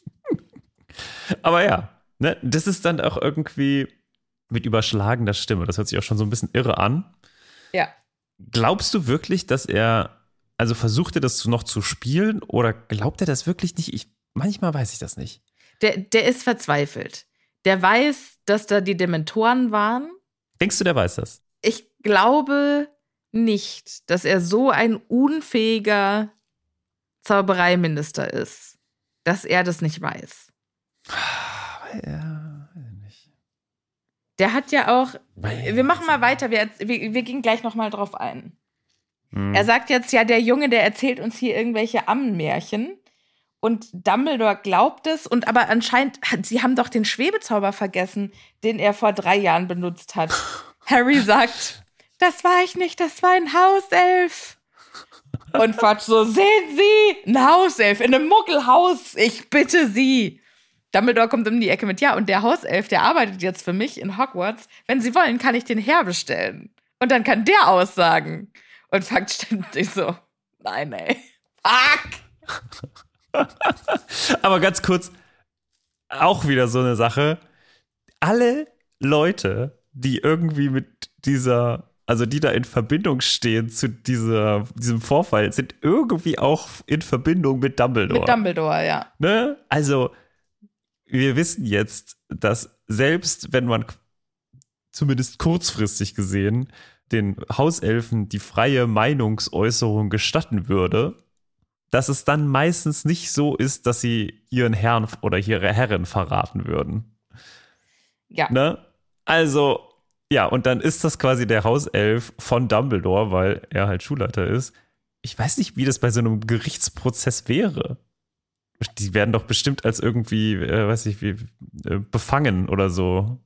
Aber ja, ne, das ist dann auch irgendwie mit überschlagener Stimme. Das hört sich auch schon so ein bisschen irre an. Ja. Glaubst du wirklich, dass er Also versucht er das noch zu spielen oder glaubt er das wirklich nicht? Ich, manchmal weiß ich das nicht. Der, der ist verzweifelt. Der weiß, dass da die Dementoren waren. Denkst du, der weiß das? Ich glaube nicht, dass er so ein unfähiger Zaubereiminister ist, dass er das nicht weiß. Ja, nicht. Der hat ja auch, wir machen mal weiter, wir, wir, wir gehen gleich noch mal drauf ein. Hm. Er sagt jetzt, ja, der Junge, der erzählt uns hier irgendwelche Ammenmärchen. Und Dumbledore glaubt es. Und aber anscheinend, sie haben doch den Schwebezauber vergessen, den er vor drei Jahren benutzt hat. Harry sagt, das war ich nicht, das war ein Hauself. Und Fudge so, sehen Sie, ein Hauself in einem Muggelhaus, ich bitte Sie. Dumbledore kommt um die Ecke mit, ja, und der Hauself, der arbeitet jetzt für mich in Hogwarts. Wenn Sie wollen, kann ich den herbestellen. Und dann kann der aussagen. Und Fudge stimmt sich so, nein, ey, fuck. Aber ganz kurz, auch wieder so eine Sache. Alle Leute, die irgendwie mit dieser, also die da in Verbindung stehen zu dieser, diesem Vorfall, sind irgendwie auch in Verbindung mit Dumbledore. Mit Dumbledore, ja. Ne? Also, wir wissen jetzt, dass selbst wenn man zumindest kurzfristig gesehen den Hauselfen die freie Meinungsäußerung gestatten würde, dass es dann meistens nicht so ist, dass sie ihren Herrn oder ihre Herrin verraten würden. Ja. Ne? Also, Ja, und dann ist das quasi der Hauself von Dumbledore, weil er halt Schulleiter ist. Ich weiß nicht, wie das bei so einem Gerichtsprozess wäre. Die werden doch bestimmt als irgendwie, äh, weiß ich, wie, äh, befangen oder so.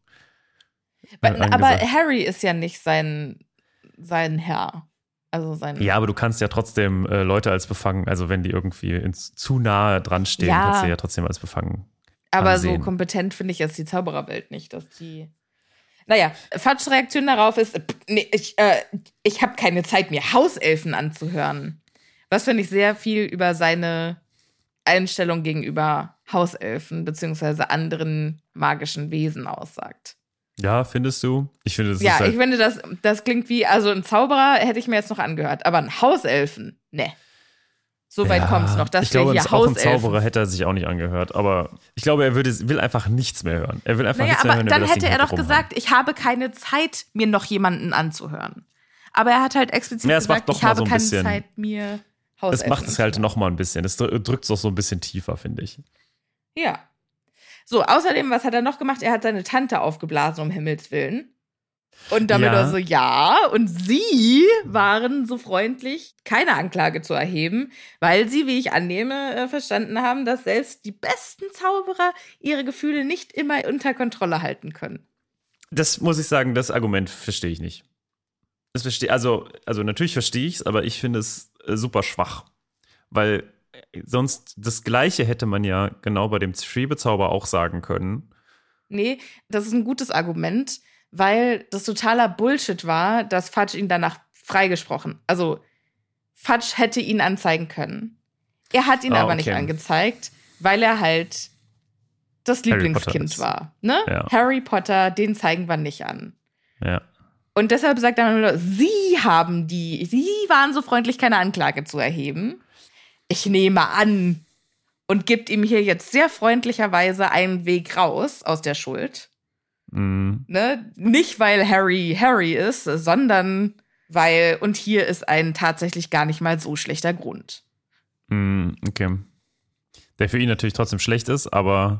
Äh, aber Harry ist ja nicht sein, sein Herr. Also sein ja, aber du kannst ja trotzdem äh, Leute als befangen, also wenn die irgendwie ins, zu nahe dran stehen, ja, kannst du ja trotzdem als befangen aber ansehen. So kompetent finde ich jetzt die Zaubererwelt nicht, dass die Naja, Fudges Reaktion darauf ist, nee, ich, äh, ich habe keine Zeit, mir Hauselfen anzuhören. Was, finde ich, sehr viel über seine Einstellung gegenüber Hauselfen beziehungsweise anderen magischen Wesen aussagt. Ja, findest du? Ich finde, das ja, ist halt ich finde, das, das klingt wie, also ein Zauberer hätte ich mir jetzt noch angehört, aber ein Hauselfen, ne. So weit ja, kommt es noch, dass ich glaube, wir hier auch ein Hauselfen. Zauberer hätte er sich auch nicht angehört, aber ich glaube, er würde, will einfach nichts mehr hören. Er will einfach naja, nichts mehr aber hören. Dann will das hätte Ding er halt doch gesagt, rumhaben. ich habe keine Zeit, mir noch jemanden anzuhören. Aber er hat halt explizit ja, es gesagt, macht doch ich mal habe so ein keine bisschen, Zeit, mir Es Hauselfen macht es halt anzuhören. noch mal ein bisschen. Es drückt es auch so ein bisschen tiefer, finde ich. Ja. So, außerdem, was hat er noch gemacht? Er hat seine Tante aufgeblasen, um Himmels Willen. Und damit Ja. er so, ja, und sie waren so freundlich, keine Anklage zu erheben, weil sie, wie ich annehme, äh, verstanden haben, dass selbst die besten Zauberer ihre Gefühle nicht immer unter Kontrolle halten können. Das muss ich sagen, das Argument verstehe ich nicht. Das verstehe, also, also natürlich verstehe ich es, aber ich finde es äh, super schwach. Weil sonst das Gleiche hätte man ja genau bei dem Schwebezauber auch sagen können. Nee, das ist ein gutes Argument, weil das totaler Bullshit war, dass Fudge ihn danach freigesprochen. Also, Fudge hätte ihn anzeigen können. Er hat ihn Ah, aber okay. nicht angezeigt, weil er halt das Harry Potter Lieblingskind ist. war. Ne? Ja. Harry Potter, den zeigen wir nicht an. Ja. Und deshalb sagt er nur, Sie haben die, Sie waren so freundlich, keine Anklage zu erheben. Ich nehme an und gibt ihm hier jetzt sehr freundlicherweise einen Weg raus aus der Schuld. Mhm. Ne? Nicht, weil Harry Harry ist, sondern weil, und hier ist ein tatsächlich gar nicht mal so schlechter Grund. Mhm, okay. Der für ihn natürlich trotzdem schlecht ist, aber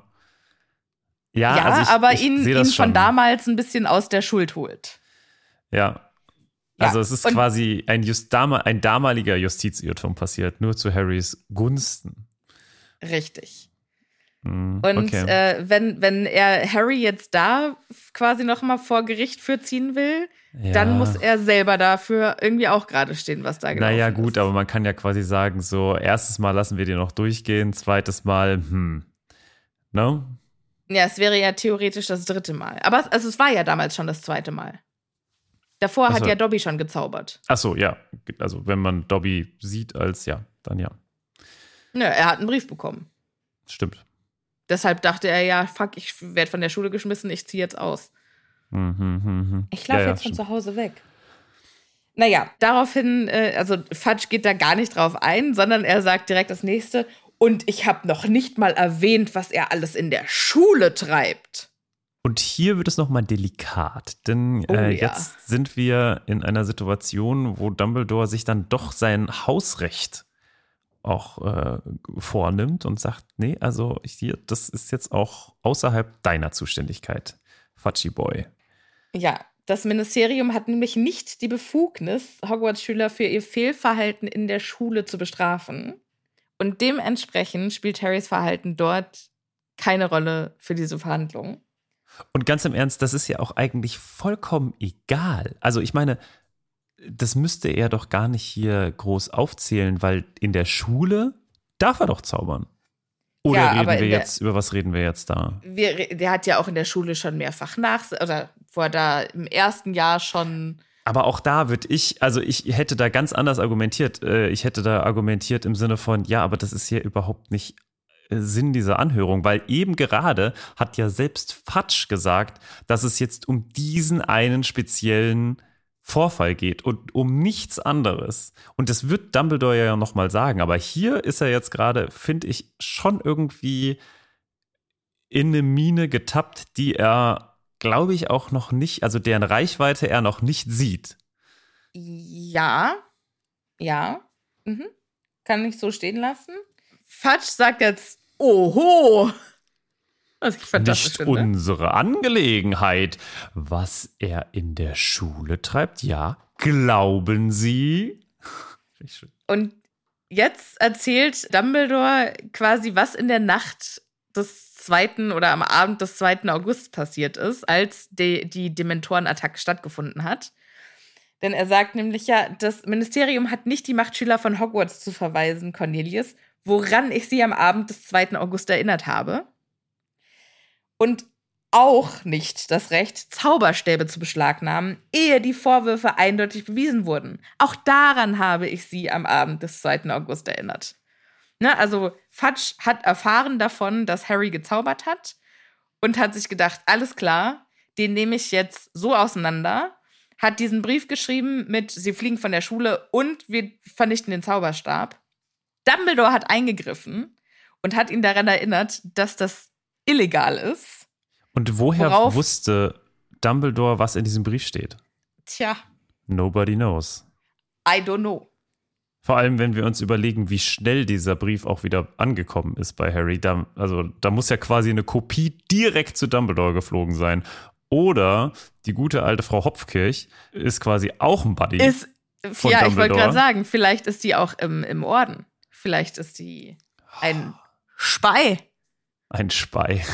ja, Ja, also ich, aber ich ihn, sehe ihn das von schon. damals ein bisschen aus der Schuld holt. Ja. Ja, Also es ist und- quasi ein, Just, ein damaliger Justizirrtum passiert, nur zu Harrys Gunsten. Richtig. Mhm, Und okay. äh, wenn, wenn er Harry jetzt da quasi noch mal vor Gericht für ziehen will, ja. dann muss er selber dafür irgendwie auch gerade stehen, was da gelaufen Naja, ist. gut, aber man kann ja quasi sagen, so, erstes Mal lassen wir dir noch durchgehen, zweites Mal, hm. No? Ja, es wäre ja theoretisch das dritte Mal. Aber es, also es war ja damals schon das zweite Mal. Davor Ach hat so. ja Dobby schon gezaubert. Ach so, ja. Also, wenn man Dobby sieht als, ja, dann ja. Nö, er hat einen Brief bekommen. Stimmt. Deshalb dachte er ja, fuck, ich werde von der Schule geschmissen, ich ziehe jetzt aus. Mhm, mhm, mhm. Ich laufe ja, ja, jetzt von stimmt. zu Hause weg. Naja, daraufhin, äh, also Fudge geht da gar nicht drauf ein, sondern er sagt direkt das nächste. Und ich habe noch nicht mal erwähnt, was er alles in der Schule treibt. Und hier wird es nochmal delikat, denn Oh, äh, ja. jetzt sind wir in einer Situation, wo Dumbledore sich dann doch sein Hausrecht auch äh, vornimmt und sagt, nee, also hier, das ist jetzt auch außerhalb deiner Zuständigkeit, Fudgy Boy. Ja, das Ministerium hat nämlich nicht die Befugnis, Hogwarts-Schüler für ihr Fehlverhalten in der Schule zu bestrafen. Und dementsprechend spielt Harrys Verhalten dort keine Rolle für diese Verhandlungen. Und ganz im Ernst, das ist ja auch eigentlich vollkommen egal. Also ich meine, das müsste er doch gar nicht hier groß aufzählen, weil in der Schule darf er doch zaubern. Oder Ja, reden aber wir in der- jetzt, über was reden wir jetzt da? Wir, der hat ja auch in der Schule schon mehrfach nach, oder vor da im ersten Jahr schon. Aber auch da würde ich, also ich hätte da ganz anders argumentiert. Äh, Ich hätte da argumentiert im Sinne von, ja, aber das ist hier überhaupt nicht äh, Sinn dieser Anhörung, weil eben gerade hat ja selbst Fudge gesagt, dass es jetzt um diesen einen speziellen Vorfall geht und um nichts anderes. Und das wird Dumbledore ja nochmal sagen, aber hier ist er jetzt gerade, finde ich, schon irgendwie in eine Mine getappt, die er, glaube ich, auch noch nicht, also deren Reichweite er noch nicht sieht. Ja, ja, mhm. Kann ich so stehen lassen. Fudge sagt jetzt, oho, Was ich fantastisch Nicht finde. unsere Angelegenheit. Was er in der Schule treibt, ja, glauben Sie? Und jetzt erzählt Dumbledore quasi, was in der Nacht des zweiten oder am Abend des zweiten August passiert ist, als die, die Dementorenattacke stattgefunden hat. Denn er sagt nämlich ja, das Ministerium hat nicht die Macht, Schüler von Hogwarts zu verweisen, Cornelius, woran ich sie am Abend des zweiten August erinnert habe. Und auch nicht das Recht, Zauberstäbe zu beschlagnahmen, ehe die Vorwürfe eindeutig bewiesen wurden. Auch daran habe ich sie am Abend des zweiten August erinnert. Ne, also Fudge hat erfahren davon, dass Harry gezaubert hat und hat sich gedacht, alles klar, den nehme ich jetzt so auseinander, hat diesen Brief geschrieben mit, sie fliegen von der Schule und wir vernichten den Zauberstab. Dumbledore hat eingegriffen und hat ihn daran erinnert, dass das illegal ist. Und woher Worauf, wusste Dumbledore, was in diesem Brief steht? Tja. Nobody knows. I don't know. Vor allem, wenn wir uns überlegen, wie schnell dieser Brief auch wieder angekommen ist bei Harry. Da, also, da muss ja quasi eine Kopie direkt zu Dumbledore geflogen sein. Oder die gute alte Frau Hopfkirch ist quasi auch ein Buddy. Ist, von ja, Dumbledore. Ich wollte gerade sagen, vielleicht ist die auch im, im Orden. Vielleicht ist die ein Spei. Ein Spei.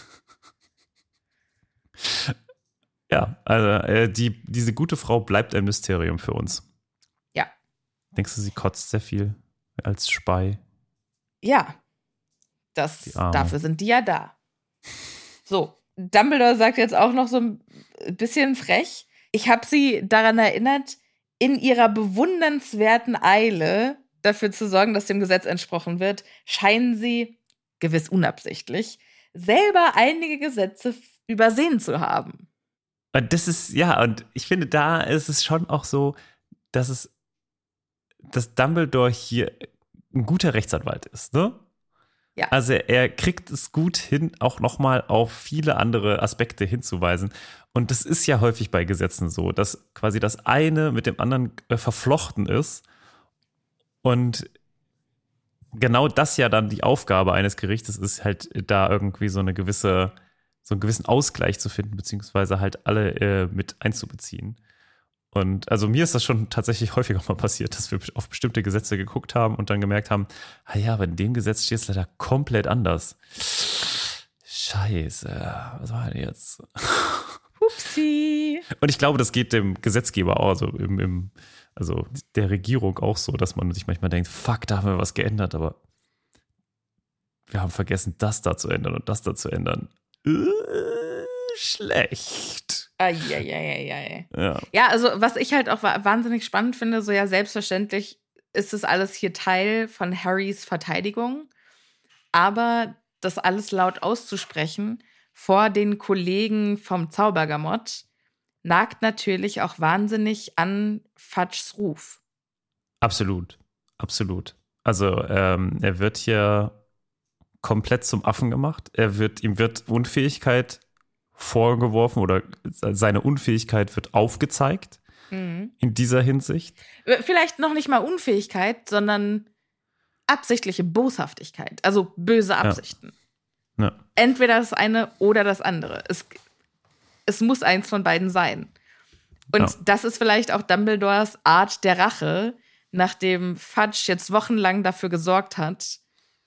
Ja, also äh, die, diese gute Frau bleibt ein Mysterium für uns. Ja. Denkst du, sie kotzt sehr viel als Spei? Ja. Das, dafür sind die ja da. So, Dumbledore sagt jetzt auch noch so ein bisschen frech. Ich habe sie daran erinnert, in ihrer bewundernswerten Eile dafür zu sorgen, dass dem Gesetz entsprochen wird, scheinen sie, gewiss unabsichtlich, selber einige Gesetze übersehen zu haben. Und das ist, ja, und ich finde, da ist es schon auch so, dass es, dass Dumbledore hier ein guter Rechtsanwalt ist, ne? Ja. Also er kriegt es gut hin, auch nochmal auf viele andere Aspekte hinzuweisen. Und das ist ja häufig bei Gesetzen so, dass quasi das eine mit dem anderen äh, verflochten ist. Und genau das ja dann die Aufgabe eines Gerichtes ist, halt da irgendwie so eine gewisse, so einen gewissen Ausgleich zu finden, beziehungsweise halt alle äh, mit einzubeziehen. Und also mir ist das schon tatsächlich häufiger mal passiert, dass wir auf bestimmte Gesetze geguckt haben und dann gemerkt haben, ah ja, aber in dem Gesetz steht es leider komplett anders. Scheiße, was war denn jetzt? Upsi. Und ich glaube, das geht dem Gesetzgeber auch, also, im, im, also der Regierung auch so, dass man sich manchmal denkt, fuck, da haben wir was geändert, aber wir haben vergessen, das da zu ändern und das da zu ändern. Äh, schlecht. Eieieiei. Ja. Ja, also was ich halt auch wahnsinnig spannend finde, so ja, selbstverständlich ist das alles hier Teil von Harrys Verteidigung, aber das alles laut auszusprechen vor den Kollegen vom Zaubergamott nagt natürlich auch wahnsinnig an Fudges Ruf. Absolut, absolut. Also ähm, er wird hier komplett zum Affen gemacht. Er wird, ihm wird Unfähigkeit vorgeworfen oder seine Unfähigkeit wird aufgezeigt mhm. in dieser Hinsicht. Vielleicht noch nicht mal Unfähigkeit, sondern absichtliche Boshaftigkeit, also böse Absichten. Ja. Ja. Entweder das eine oder das andere. Es, es muss eins von beiden sein. Und ja. das ist vielleicht auch Dumbledores Art der Rache, nachdem Fudge jetzt wochenlang dafür gesorgt hat,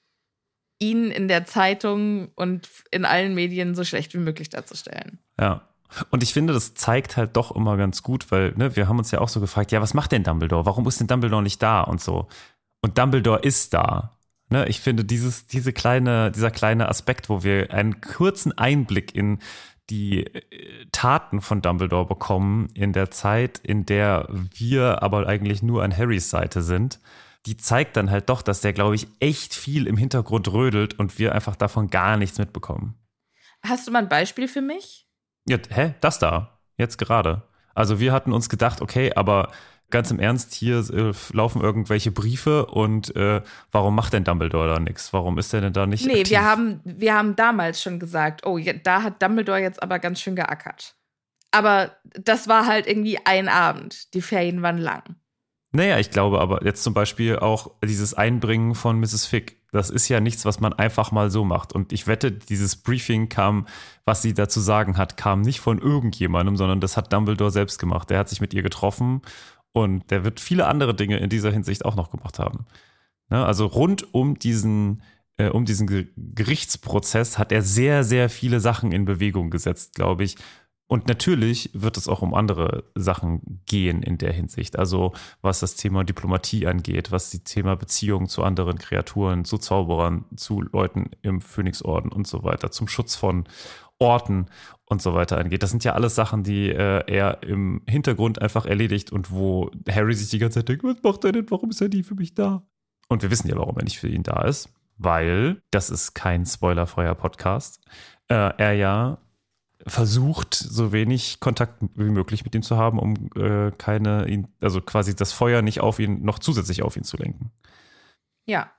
ihn in der Zeitung und in allen Medien so schlecht wie möglich darzustellen. Ja. Und ich finde, das zeigt halt doch immer ganz gut, weil ne, wir haben uns ja auch so gefragt, ja, was macht denn Dumbledore? Warum ist denn Dumbledore nicht da und so? Und Dumbledore ist da. Ne, ich finde, dieses, diese kleine, dieser kleine Aspekt, wo wir einen kurzen Einblick in die Taten von Dumbledore bekommen, in der Zeit, in der wir aber eigentlich nur an Harrys Seite sind, die zeigt dann halt doch, dass der, glaube ich, echt viel im Hintergrund rödelt und wir einfach davon gar nichts mitbekommen. Hast du mal ein Beispiel für mich? Ja, hä? Das da. Jetzt gerade. Also wir hatten uns gedacht, okay, aber ganz im Ernst, hier äh, laufen irgendwelche Briefe und äh, warum macht denn Dumbledore da nichts? Warum ist der denn da nicht Nee, aktiv? wir haben, wir haben damals schon gesagt, oh, da hat Dumbledore jetzt aber ganz schön geackert. Aber das war halt irgendwie ein Abend. Die Ferien waren lang. Naja, ich glaube aber jetzt zum Beispiel auch dieses Einbringen von Misses Fick das ist ja nichts, was man einfach mal so macht. Und ich wette, dieses Briefing kam, was sie da zu sagen hat, kam nicht von irgendjemandem, sondern das hat Dumbledore selbst gemacht. Der hat sich mit ihr getroffen und der wird viele andere Dinge in dieser Hinsicht auch noch gemacht haben. Ne? Also rund um diesen, äh, um diesen Ge- Gerichtsprozess hat er sehr, sehr viele Sachen in Bewegung gesetzt, glaube ich. Und natürlich wird es auch um andere Sachen gehen in der Hinsicht. Also was das Thema Diplomatie angeht, was das Thema Beziehungen zu anderen Kreaturen, zu Zauberern, zu Leuten im Phönixorden und so weiter, zum Schutz von Orten und so weiter angeht. Das sind ja alles Sachen, die äh, er im Hintergrund einfach erledigt und wo Harry sich die ganze Zeit denkt, was macht er denn, warum ist er nie für mich da? Und wir wissen ja, warum er nicht für ihn da ist, weil, das ist kein spoilerfreier Podcast, äh, er ja versucht, so wenig Kontakt wie möglich mit ihm zu haben, um äh, keine, ihn, also quasi das Feuer nicht auf ihn, noch zusätzlich auf ihn zu lenken. Ja.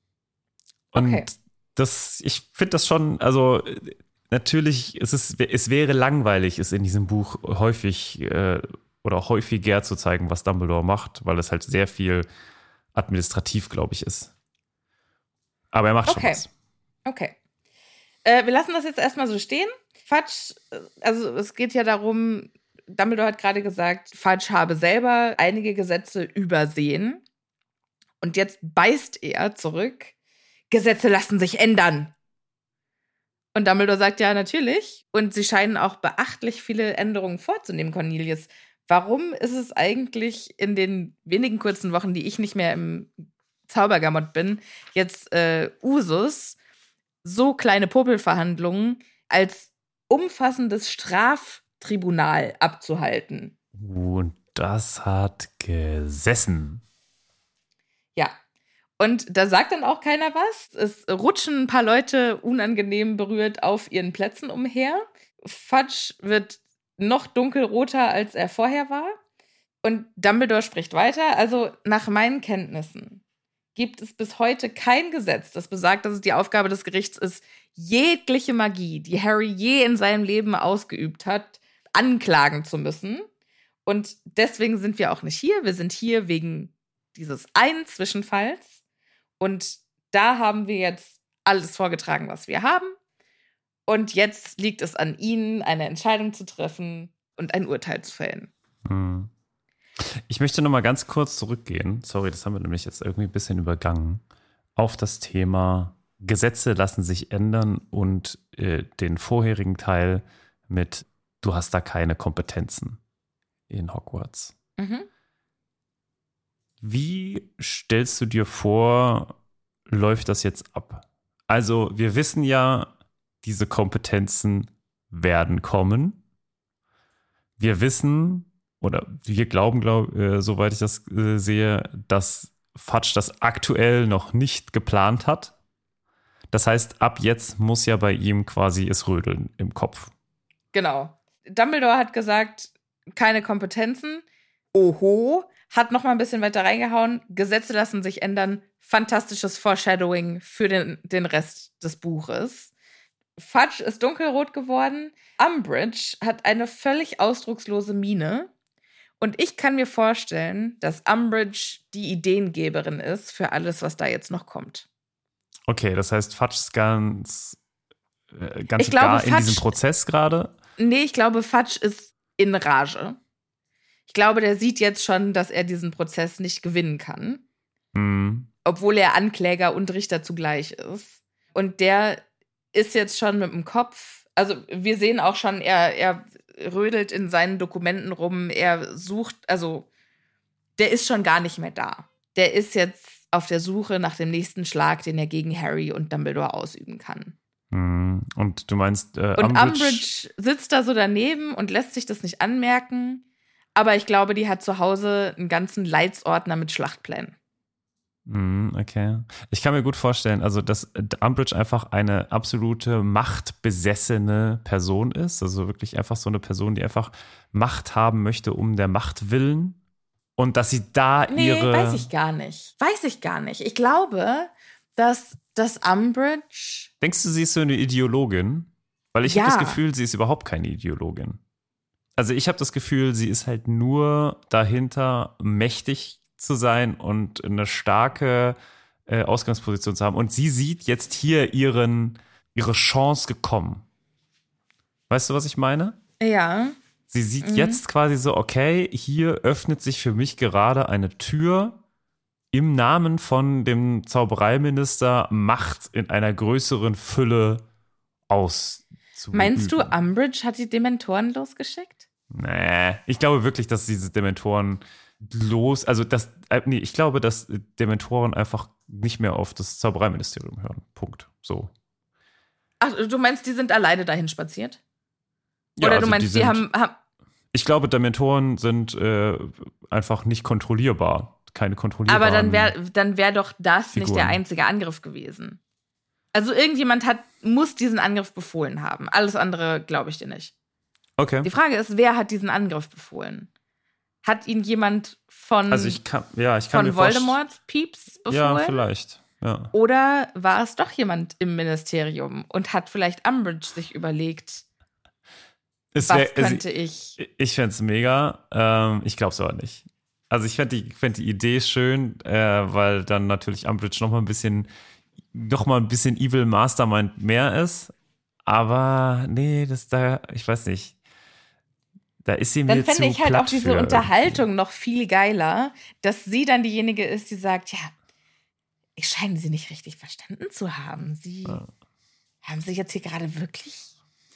Und okay. das, ich finde das schon, also natürlich, es, ist, es wäre langweilig, es in diesem Buch häufig äh, oder häufiger zu zeigen, was Dumbledore macht, weil es halt sehr viel administrativ, glaube ich, ist. Aber er macht okay. schon was. Okay. Äh, wir lassen das jetzt erstmal so stehen. Fudge, also es geht ja darum, Dumbledore hat gerade gesagt, Fudge habe selber einige Gesetze übersehen. Und jetzt beißt er zurück, Gesetze lassen sich ändern. Und Dumbledore sagt, ja, natürlich. Und sie scheinen auch beachtlich viele Änderungen vorzunehmen, Cornelius. Warum ist es eigentlich in den wenigen kurzen Wochen, die ich nicht mehr im Zaubergamot bin, jetzt äh, Usus, so kleine Popelverhandlungen als umfassendes Straftribunal abzuhalten? Und das hat gesessen. Ja. Und da sagt dann auch keiner was. Es rutschen ein paar Leute unangenehm berührt auf ihren Plätzen umher. Fudge wird noch dunkelroter, als er vorher war. Und Dumbledore spricht weiter. Also nach meinen Kenntnissen gibt es bis heute kein Gesetz, das besagt, dass es die Aufgabe des Gerichts ist, jegliche Magie, die Harry je in seinem Leben ausgeübt hat, anklagen zu müssen. Und deswegen sind wir auch nicht hier. Wir sind hier wegen dieses einen Zwischenfalls. Und da haben wir jetzt alles vorgetragen, was wir haben. Und jetzt liegt es an Ihnen, eine Entscheidung zu treffen und ein Urteil zu fällen. Hm. Ich möchte noch mal ganz kurz zurückgehen. Sorry, das haben wir nämlich jetzt irgendwie ein bisschen übergangen. Auf das Thema Gesetze lassen sich ändern und äh, den vorherigen Teil mit du hast da keine Kompetenzen in Hogwarts. Mhm. Wie stellst du dir vor, läuft das jetzt ab? Also wir wissen ja, diese Kompetenzen werden kommen. Wir wissen, oder wir glauben, glaub, äh, soweit ich das äh, sehe, dass Fudge das aktuell noch nicht geplant hat. Das heißt, ab jetzt muss ja bei ihm quasi es rödeln im Kopf. Genau. Dumbledore hat gesagt, keine Kompetenzen. Oho. Hat noch mal ein bisschen weiter reingehauen. Gesetze lassen sich ändern. Fantastisches Foreshadowing für den, den Rest des Buches. Fudge ist dunkelrot geworden. Umbridge hat eine völlig ausdruckslose Miene. Und ich kann mir vorstellen, dass Umbridge die Ideengeberin ist für alles, was da jetzt noch kommt. Okay, das heißt, Fudge ist ganz, äh, ganz ich glaube, gar Fudge, in diesem Prozess gerade? Nee, ich glaube, Fudge ist in Rage. Ich glaube, der sieht jetzt schon, dass er diesen Prozess nicht gewinnen kann. Mhm. Obwohl er Ankläger und Richter zugleich ist. Und der ist jetzt schon mit dem Kopf, also wir sehen auch schon, er, er rödelt in seinen Dokumenten rum, er sucht, also der ist schon gar nicht mehr da. Der ist jetzt auf der Suche nach dem nächsten Schlag, den er gegen Harry und Dumbledore ausüben kann. Mhm. Und du meinst, äh, Und Umbridge, Umbridge sitzt da so daneben und lässt sich das nicht anmerken. Aber ich glaube, die hat zu Hause einen ganzen Leitsordner mit Schlachtplänen. Okay. Ich kann mir gut vorstellen, also dass Umbridge einfach eine absolute machtbesessene Person ist. Also wirklich einfach so eine Person, die einfach Macht haben möchte um der Macht willen. Und dass sie da nee, ihre... weiß ich gar nicht. Weiß ich gar nicht. Ich glaube, dass, dass Umbridge... Denkst du, sie ist so eine Ideologin? Weil ich ja. habe das Gefühl, sie ist überhaupt keine Ideologin. Also ich habe das Gefühl, sie ist halt nur dahinter, mächtig zu sein und eine starke äh, Ausgangsposition zu haben. Und sie sieht jetzt hier ihren, ihre Chance gekommen. Weißt du, was ich meine? Ja. Sie sieht Mhm. jetzt quasi so, okay, hier öffnet sich für mich gerade eine Tür im Namen von dem Zaubereiminister, Macht in einer größeren Fülle auszuüben. Meinst du, Umbridge hat die Dementoren losgeschickt? Nee, ich glaube wirklich, dass diese Dementoren los, also das, äh, nee, ich glaube, dass Dementoren einfach nicht mehr auf das Zaubereiministerium hören. Punkt. So. Ach, du meinst, die sind alleine dahin spaziert? Ja, Oder also du meinst, die die, sind- haben, haben. Ich glaube, Dementoren sind äh, einfach nicht kontrollierbar. Keine kontrollierbaren. Aber dann wäre dann wär doch das nicht der Figuren. einzige Angriff gewesen. Also irgendjemand hat, muss diesen Angriff befohlen haben. Alles andere glaube ich dir nicht. Okay. Die Frage ist, wer hat diesen Angriff befohlen? Hat ihn jemand von, Also ich kann, ja, ich kann von mir vorstellen. Voldemorts Pieps befohlen? Ja, vielleicht. Ja. Oder war es doch jemand im Ministerium und hat vielleicht Umbridge sich überlegt, Es was wär, könnte also, ich. ich ich fände es mega. Ähm, ich glaube es aber nicht. Also ich fände die, fänd die Idee schön, äh, weil dann natürlich Umbridge noch mal ein bisschen, noch mal ein bisschen Evil Mastermind mehr ist. Aber nee, das da, ich weiß nicht. Da ist sie mir Dann zu fände ich halt platt auch diese für Unterhaltung noch viel geiler, dass sie dann diejenige ist, die sagt, ja, ich scheine sie nicht richtig verstanden zu haben. Sie Ja. haben sie jetzt hier gerade wirklich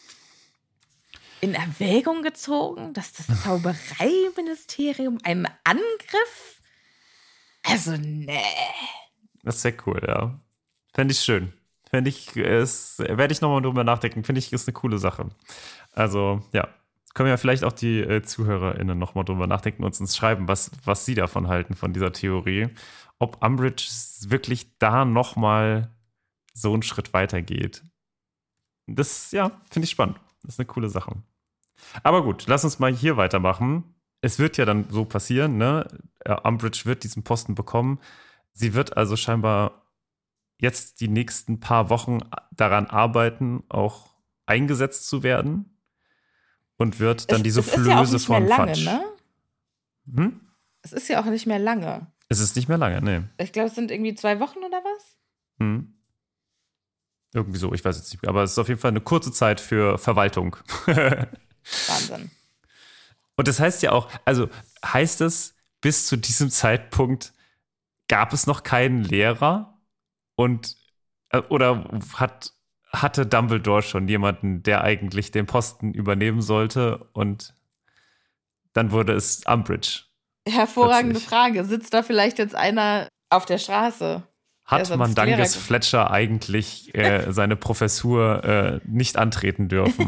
in Erwägung gezogen, dass das Zaubereiministerium einen Angriff? Also, nee. Das wäre cool, ja. Fände ich schön. Fände ich, es, werde ich nochmal drüber nachdenken. Finde ich, ist eine coole Sache. Also, ja. Können wir vielleicht auch die äh, ZuhörerInnen nochmal drüber nachdenken und uns schreiben, was, was sie davon halten, von dieser Theorie. Ob Umbridge wirklich da nochmal so einen Schritt weiter geht. Das, ja, finde ich spannend. Das ist eine coole Sache. Aber gut, lass uns mal hier weitermachen. Es wird ja dann so passieren, ne? Äh, Umbridge wird diesen Posten bekommen. Sie wird also scheinbar jetzt die nächsten paar Wochen daran arbeiten, auch eingesetzt zu werden. Und wird dann Es- diese es ist ja auch Flöße nicht mehr von lange, Fudge. ne? Hm? Es ist ja auch nicht mehr lange. Es ist nicht mehr lange, nee. Ich glaube, es sind irgendwie zwei Wochen oder was? Hm. Irgendwie so, ich weiß jetzt nicht. Aber es ist auf jeden Fall eine kurze Zeit für Verwaltung. Wahnsinn. Und das heißt ja auch, also heißt es, bis zu diesem Zeitpunkt gab es noch keinen Lehrer? Und äh, oder hat, hatte Dumbledore schon jemanden, der eigentlich den Posten übernehmen sollte? Und dann wurde es Umbridge. Hervorragende Plötzlich. Frage. Sitzt da vielleicht jetzt einer auf der Straße? Der Hat sonst Mandanges Lehrer- Fletcher eigentlich äh, seine Professur äh, nicht antreten dürfen,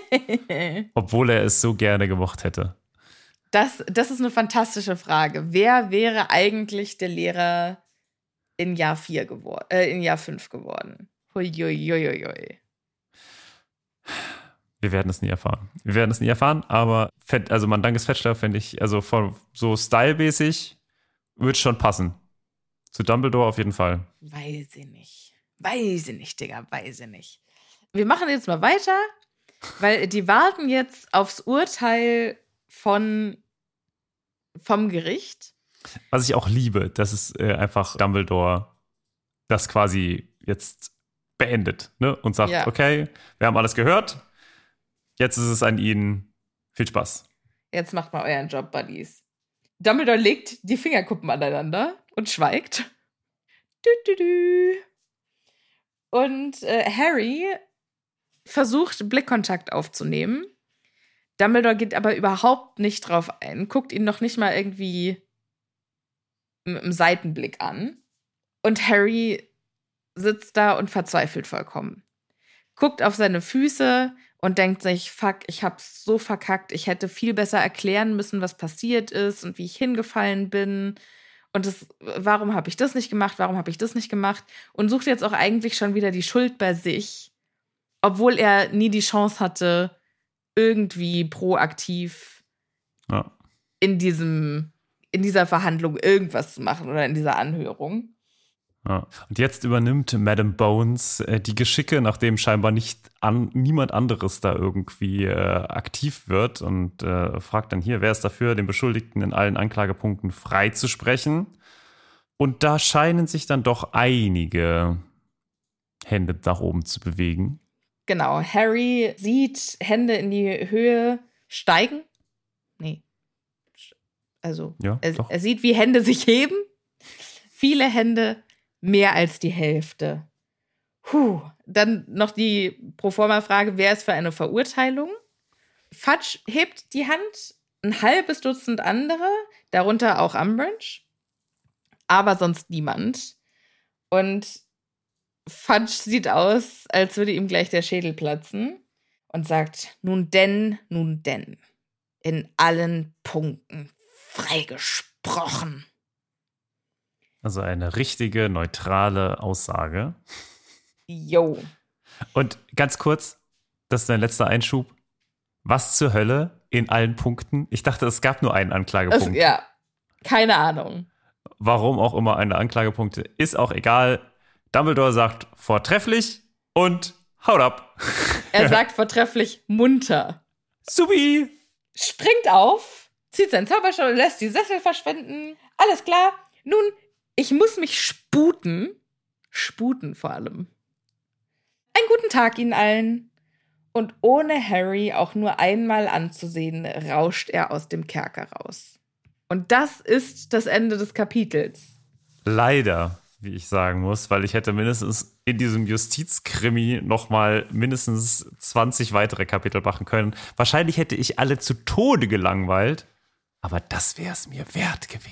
obwohl er es so gerne gemocht hätte? Das, das ist eine fantastische Frage. Wer wäre eigentlich der Lehrer in Jahr vier geworden, äh, in Jahr fünf geworden? Huiuiuiui. Wir werden es nie erfahren. Wir werden es nie erfahren, aber fänd, also Mandanges Fletcher fände ich, also von, so stylmäßig wird schon passen. Zu Dumbledore auf jeden Fall. Weiß ich nicht. Weiß ich nicht, Digga, weiß ich nicht. Wir machen jetzt mal weiter, weil die warten jetzt aufs Urteil von, vom Gericht. Was ich auch liebe, dass es äh, einfach Dumbledore das quasi jetzt beendet, ne? Und sagt, Ja. okay, wir haben alles gehört, jetzt ist es an Ihnen. Viel Spaß. Jetzt macht mal euren Job, Buddies. Dumbledore legt die Fingerkuppen aneinander und schweigt. Dü, dü, dü. Und äh, Harry versucht, Blickkontakt aufzunehmen. Dumbledore geht aber überhaupt nicht drauf ein, guckt ihn noch nicht mal irgendwie mit einem Seitenblick an. Und Harry sitzt da und verzweifelt vollkommen. Guckt auf seine Füße und denkt sich, fuck, ich hab's so verkackt. Ich hätte viel besser erklären müssen, was passiert ist und wie ich hingefallen bin. Und das, warum habe ich das nicht gemacht? Warum habe ich das nicht gemacht? Und sucht jetzt auch eigentlich schon wieder die Schuld bei sich, obwohl er nie die Chance hatte, irgendwie proaktiv Ja. in diesem, in dieser Verhandlung irgendwas zu machen oder in dieser Anhörung. Ja. Und jetzt übernimmt Madame Bones äh, die Geschicke, nachdem scheinbar nicht an, niemand anderes da irgendwie äh, aktiv wird und äh, fragt dann hier, wer ist dafür, den Beschuldigten in allen Anklagepunkten freizusprechen? Und da scheinen sich dann doch einige Hände nach oben zu bewegen. Genau, Harry sieht Hände in die Höhe steigen. Nee. Also, ja, er, er sieht, wie Hände sich heben. Viele Hände, mehr als die Hälfte. Puh. Dann noch die Proforma-Frage, wer ist für eine Verurteilung? Fudge hebt die Hand, ein halbes Dutzend andere, darunter auch Umbridge, aber sonst niemand. Und Fudge sieht aus, als würde ihm gleich der Schädel platzen und sagt, nun denn, nun denn, in allen Punkten freigesprochen. Also eine richtige, neutrale Aussage. Jo. Und ganz kurz, das ist dein letzter Einschub. Was zur Hölle in allen Punkten? Ich dachte, es gab nur einen Anklagepunkt. Also, ja, keine Ahnung. Warum auch immer eine Anklagepunkte, ist auch egal. Dumbledore sagt vortrefflich und haut ab. Er sagt vortrefflich munter. Subi! Springt auf, zieht seinen Zauberstab und lässt die Sessel verschwinden. Alles klar. Nun, ich muss mich sputen. Sputen vor allem. Einen guten Tag Ihnen allen. Und ohne Harry auch nur einmal anzusehen, rauscht er aus dem Kerker raus. Und das ist das Ende des Kapitels. Leider, wie ich sagen muss, weil ich hätte mindestens in diesem Justizkrimi noch mal mindestens zwanzig weitere Kapitel machen können. Wahrscheinlich hätte ich alle zu Tode gelangweilt, aber das wäre es mir wert gewesen.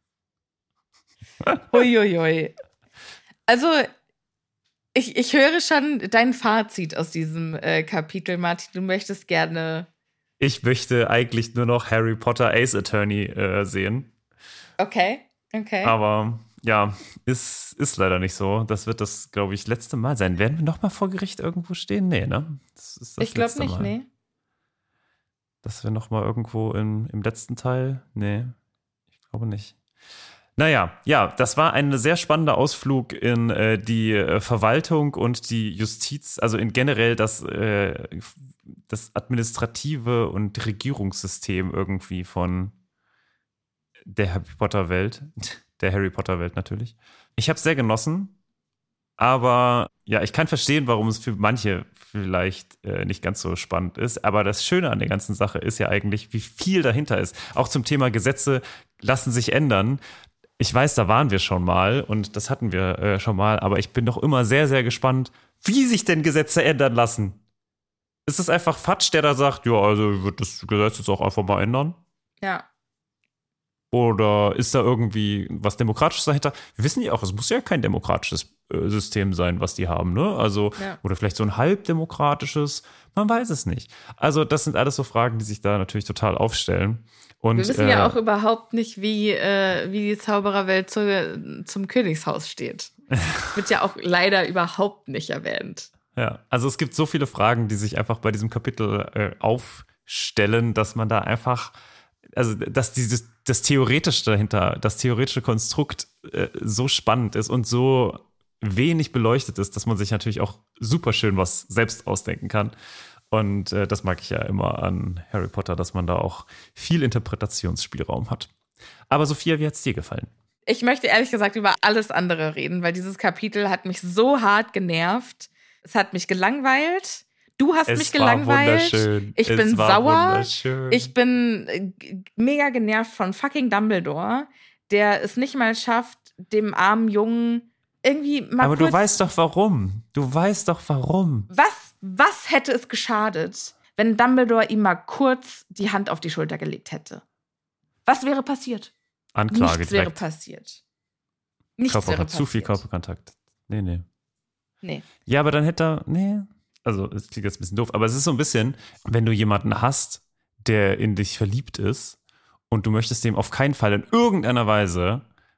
Uiuiui. Also, ich, ich höre schon dein Fazit aus diesem äh, Kapitel, Martin. Du möchtest gerne... Ich möchte eigentlich nur noch Harry Potter Ace Attorney äh, sehen. Okay, okay. Aber ja, ist, ist leider nicht so. Das wird das, glaube ich, letzte Mal sein. Werden wir noch mal vor Gericht irgendwo stehen? Nee, ne? Das ist das ich glaube nicht, Mal. nee. Dass wir noch mal irgendwo im, im letzten Teil? Nee, ich glaube nicht. Naja, ja, das war ein sehr spannender Ausflug in äh, die äh, Verwaltung und die Justiz, also in generell das, äh, das administrative und Regierungssystem irgendwie von der Harry Potter Welt, der Harry Potter Welt natürlich. Ich habe es sehr genossen, aber ja, ich kann verstehen, warum es für manche vielleicht äh, nicht ganz so spannend ist, aber das Schöne an der ganzen Sache ist ja eigentlich, wie viel dahinter ist. Auch zum Thema Gesetze lassen sich ändern. Ich weiß, da waren wir schon mal und das hatten wir äh, schon mal, aber ich bin doch immer sehr, sehr gespannt, wie sich denn Gesetze ändern lassen. Ist es einfach Fatsch, der da sagt, ja, also ich würde das Gesetz jetzt auch einfach mal ändern? Ja. Oder ist da irgendwie was Demokratisches dahinter? Wir wissen ja auch, es muss ja kein demokratisches äh, System sein, was die haben, ne? Also, ja. Oder vielleicht so ein halbdemokratisches, man weiß es nicht. Also, das sind alles so Fragen, die sich da natürlich total aufstellen. Und, wir wissen äh, ja auch überhaupt nicht, wie, äh, wie die Zaubererwelt zu, zum Königshaus steht. Wird ja auch leider überhaupt nicht erwähnt. Ja, also es gibt so viele Fragen, die sich einfach bei diesem Kapitel äh, aufstellen, dass man da einfach, also dass dieses das Theoretische dahinter, das theoretische Konstrukt äh, so spannend ist und so wenig beleuchtet ist, dass man sich natürlich auch super schön was selbst ausdenken kann. Und äh, das mag ich ja immer an Harry Potter, dass man da auch viel Interpretationsspielraum hat. Aber Sophia, wie hat es dir gefallen? Ich möchte ehrlich gesagt über alles andere reden, weil dieses Kapitel hat mich so hart genervt. Es hat mich gelangweilt. Du hast es mich gelangweilt. War wunderschön. Ich es bin war sauer. Wunderschön. Ich bin mega genervt von fucking Dumbledore, der es nicht mal schafft, dem armen Jungen irgendwie mal Aber kurz... du weißt doch warum. Du weißt doch warum. Was, was hätte es geschadet, wenn Dumbledore ihm mal kurz die Hand auf die Schulter gelegt hätte? Was wäre passiert? Anklage Nichts direkt. wäre passiert. Nichts Körper, wäre zu viel passiert. Körperkontakt. Nee, nee. Nee. Ja, aber dann hätte er, nee, also es klingt jetzt ein bisschen doof, aber es ist so ein bisschen, wenn du jemanden hast, der in dich verliebt ist und du möchtest dem auf keinen Fall in irgendeiner Weise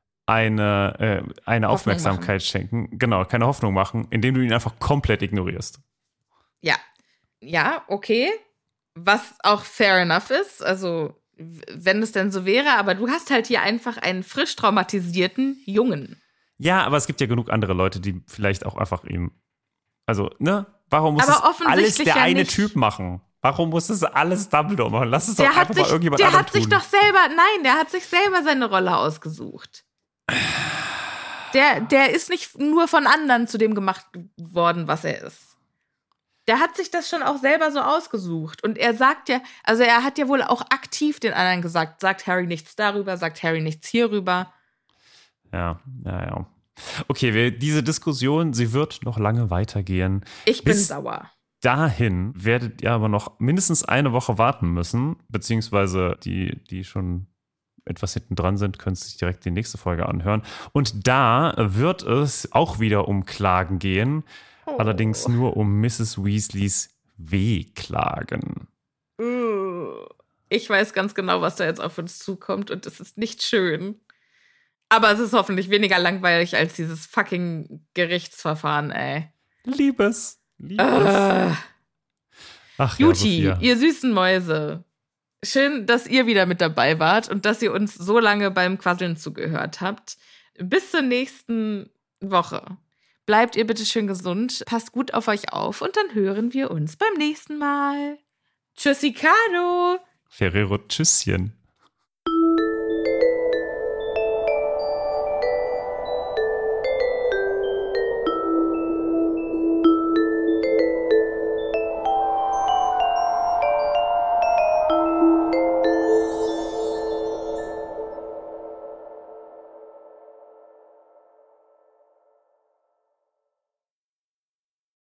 eine, äh, eine Aufmerksamkeit machen. schenken, genau, keine Hoffnung machen, indem du ihn einfach komplett ignorierst. Ja. Ja, okay. Was auch fair enough ist, also wenn es denn so wäre, aber du hast halt hier einfach einen frisch traumatisierten Jungen. Ja, aber es gibt ja genug andere Leute, die vielleicht auch einfach ihm, also, ne, warum muss aber es alles der ja eine nicht. Typ machen? Warum muss es alles Dumbledore machen? Lass es Der doch hat einfach sich, mal irgendjemand der anderem hat sich tun. doch selber, nein, der hat sich selber seine Rolle ausgesucht. Der, der ist nicht nur von anderen zu dem gemacht worden, was er ist. Der hat sich das schon auch selber so ausgesucht. Und er sagt ja, also er hat ja wohl auch aktiv den anderen gesagt, sagt Harry nichts darüber, sagt Harry nichts hierüber. Ja, ja, ja. Okay, wir, diese Diskussion, sie wird noch lange weitergehen. Ich bin Bis sauer. dahin werdet ihr aber noch mindestens eine Woche warten müssen, beziehungsweise die, die schon etwas hinten dran sind, können sich direkt die nächste Folge anhören. Und da wird es auch wieder um Klagen gehen, oh. allerdings nur um Misses Weasleys Wehklagen. Ich weiß ganz genau, was da jetzt auf uns zukommt und es ist nicht schön. Aber es ist hoffentlich weniger langweilig als dieses fucking Gerichtsverfahren, ey. Liebes. Liebes. Uh. Ach Juti, ja, ihr süßen Mäuse. Schön, dass ihr wieder mit dabei wart und dass ihr uns so lange beim Quasseln zugehört habt. Bis zur nächsten Woche. Bleibt ihr bitte schön gesund, passt gut auf euch auf und dann hören wir uns beim nächsten Mal. Tschüssikado. Ferrero, Tschüsschen.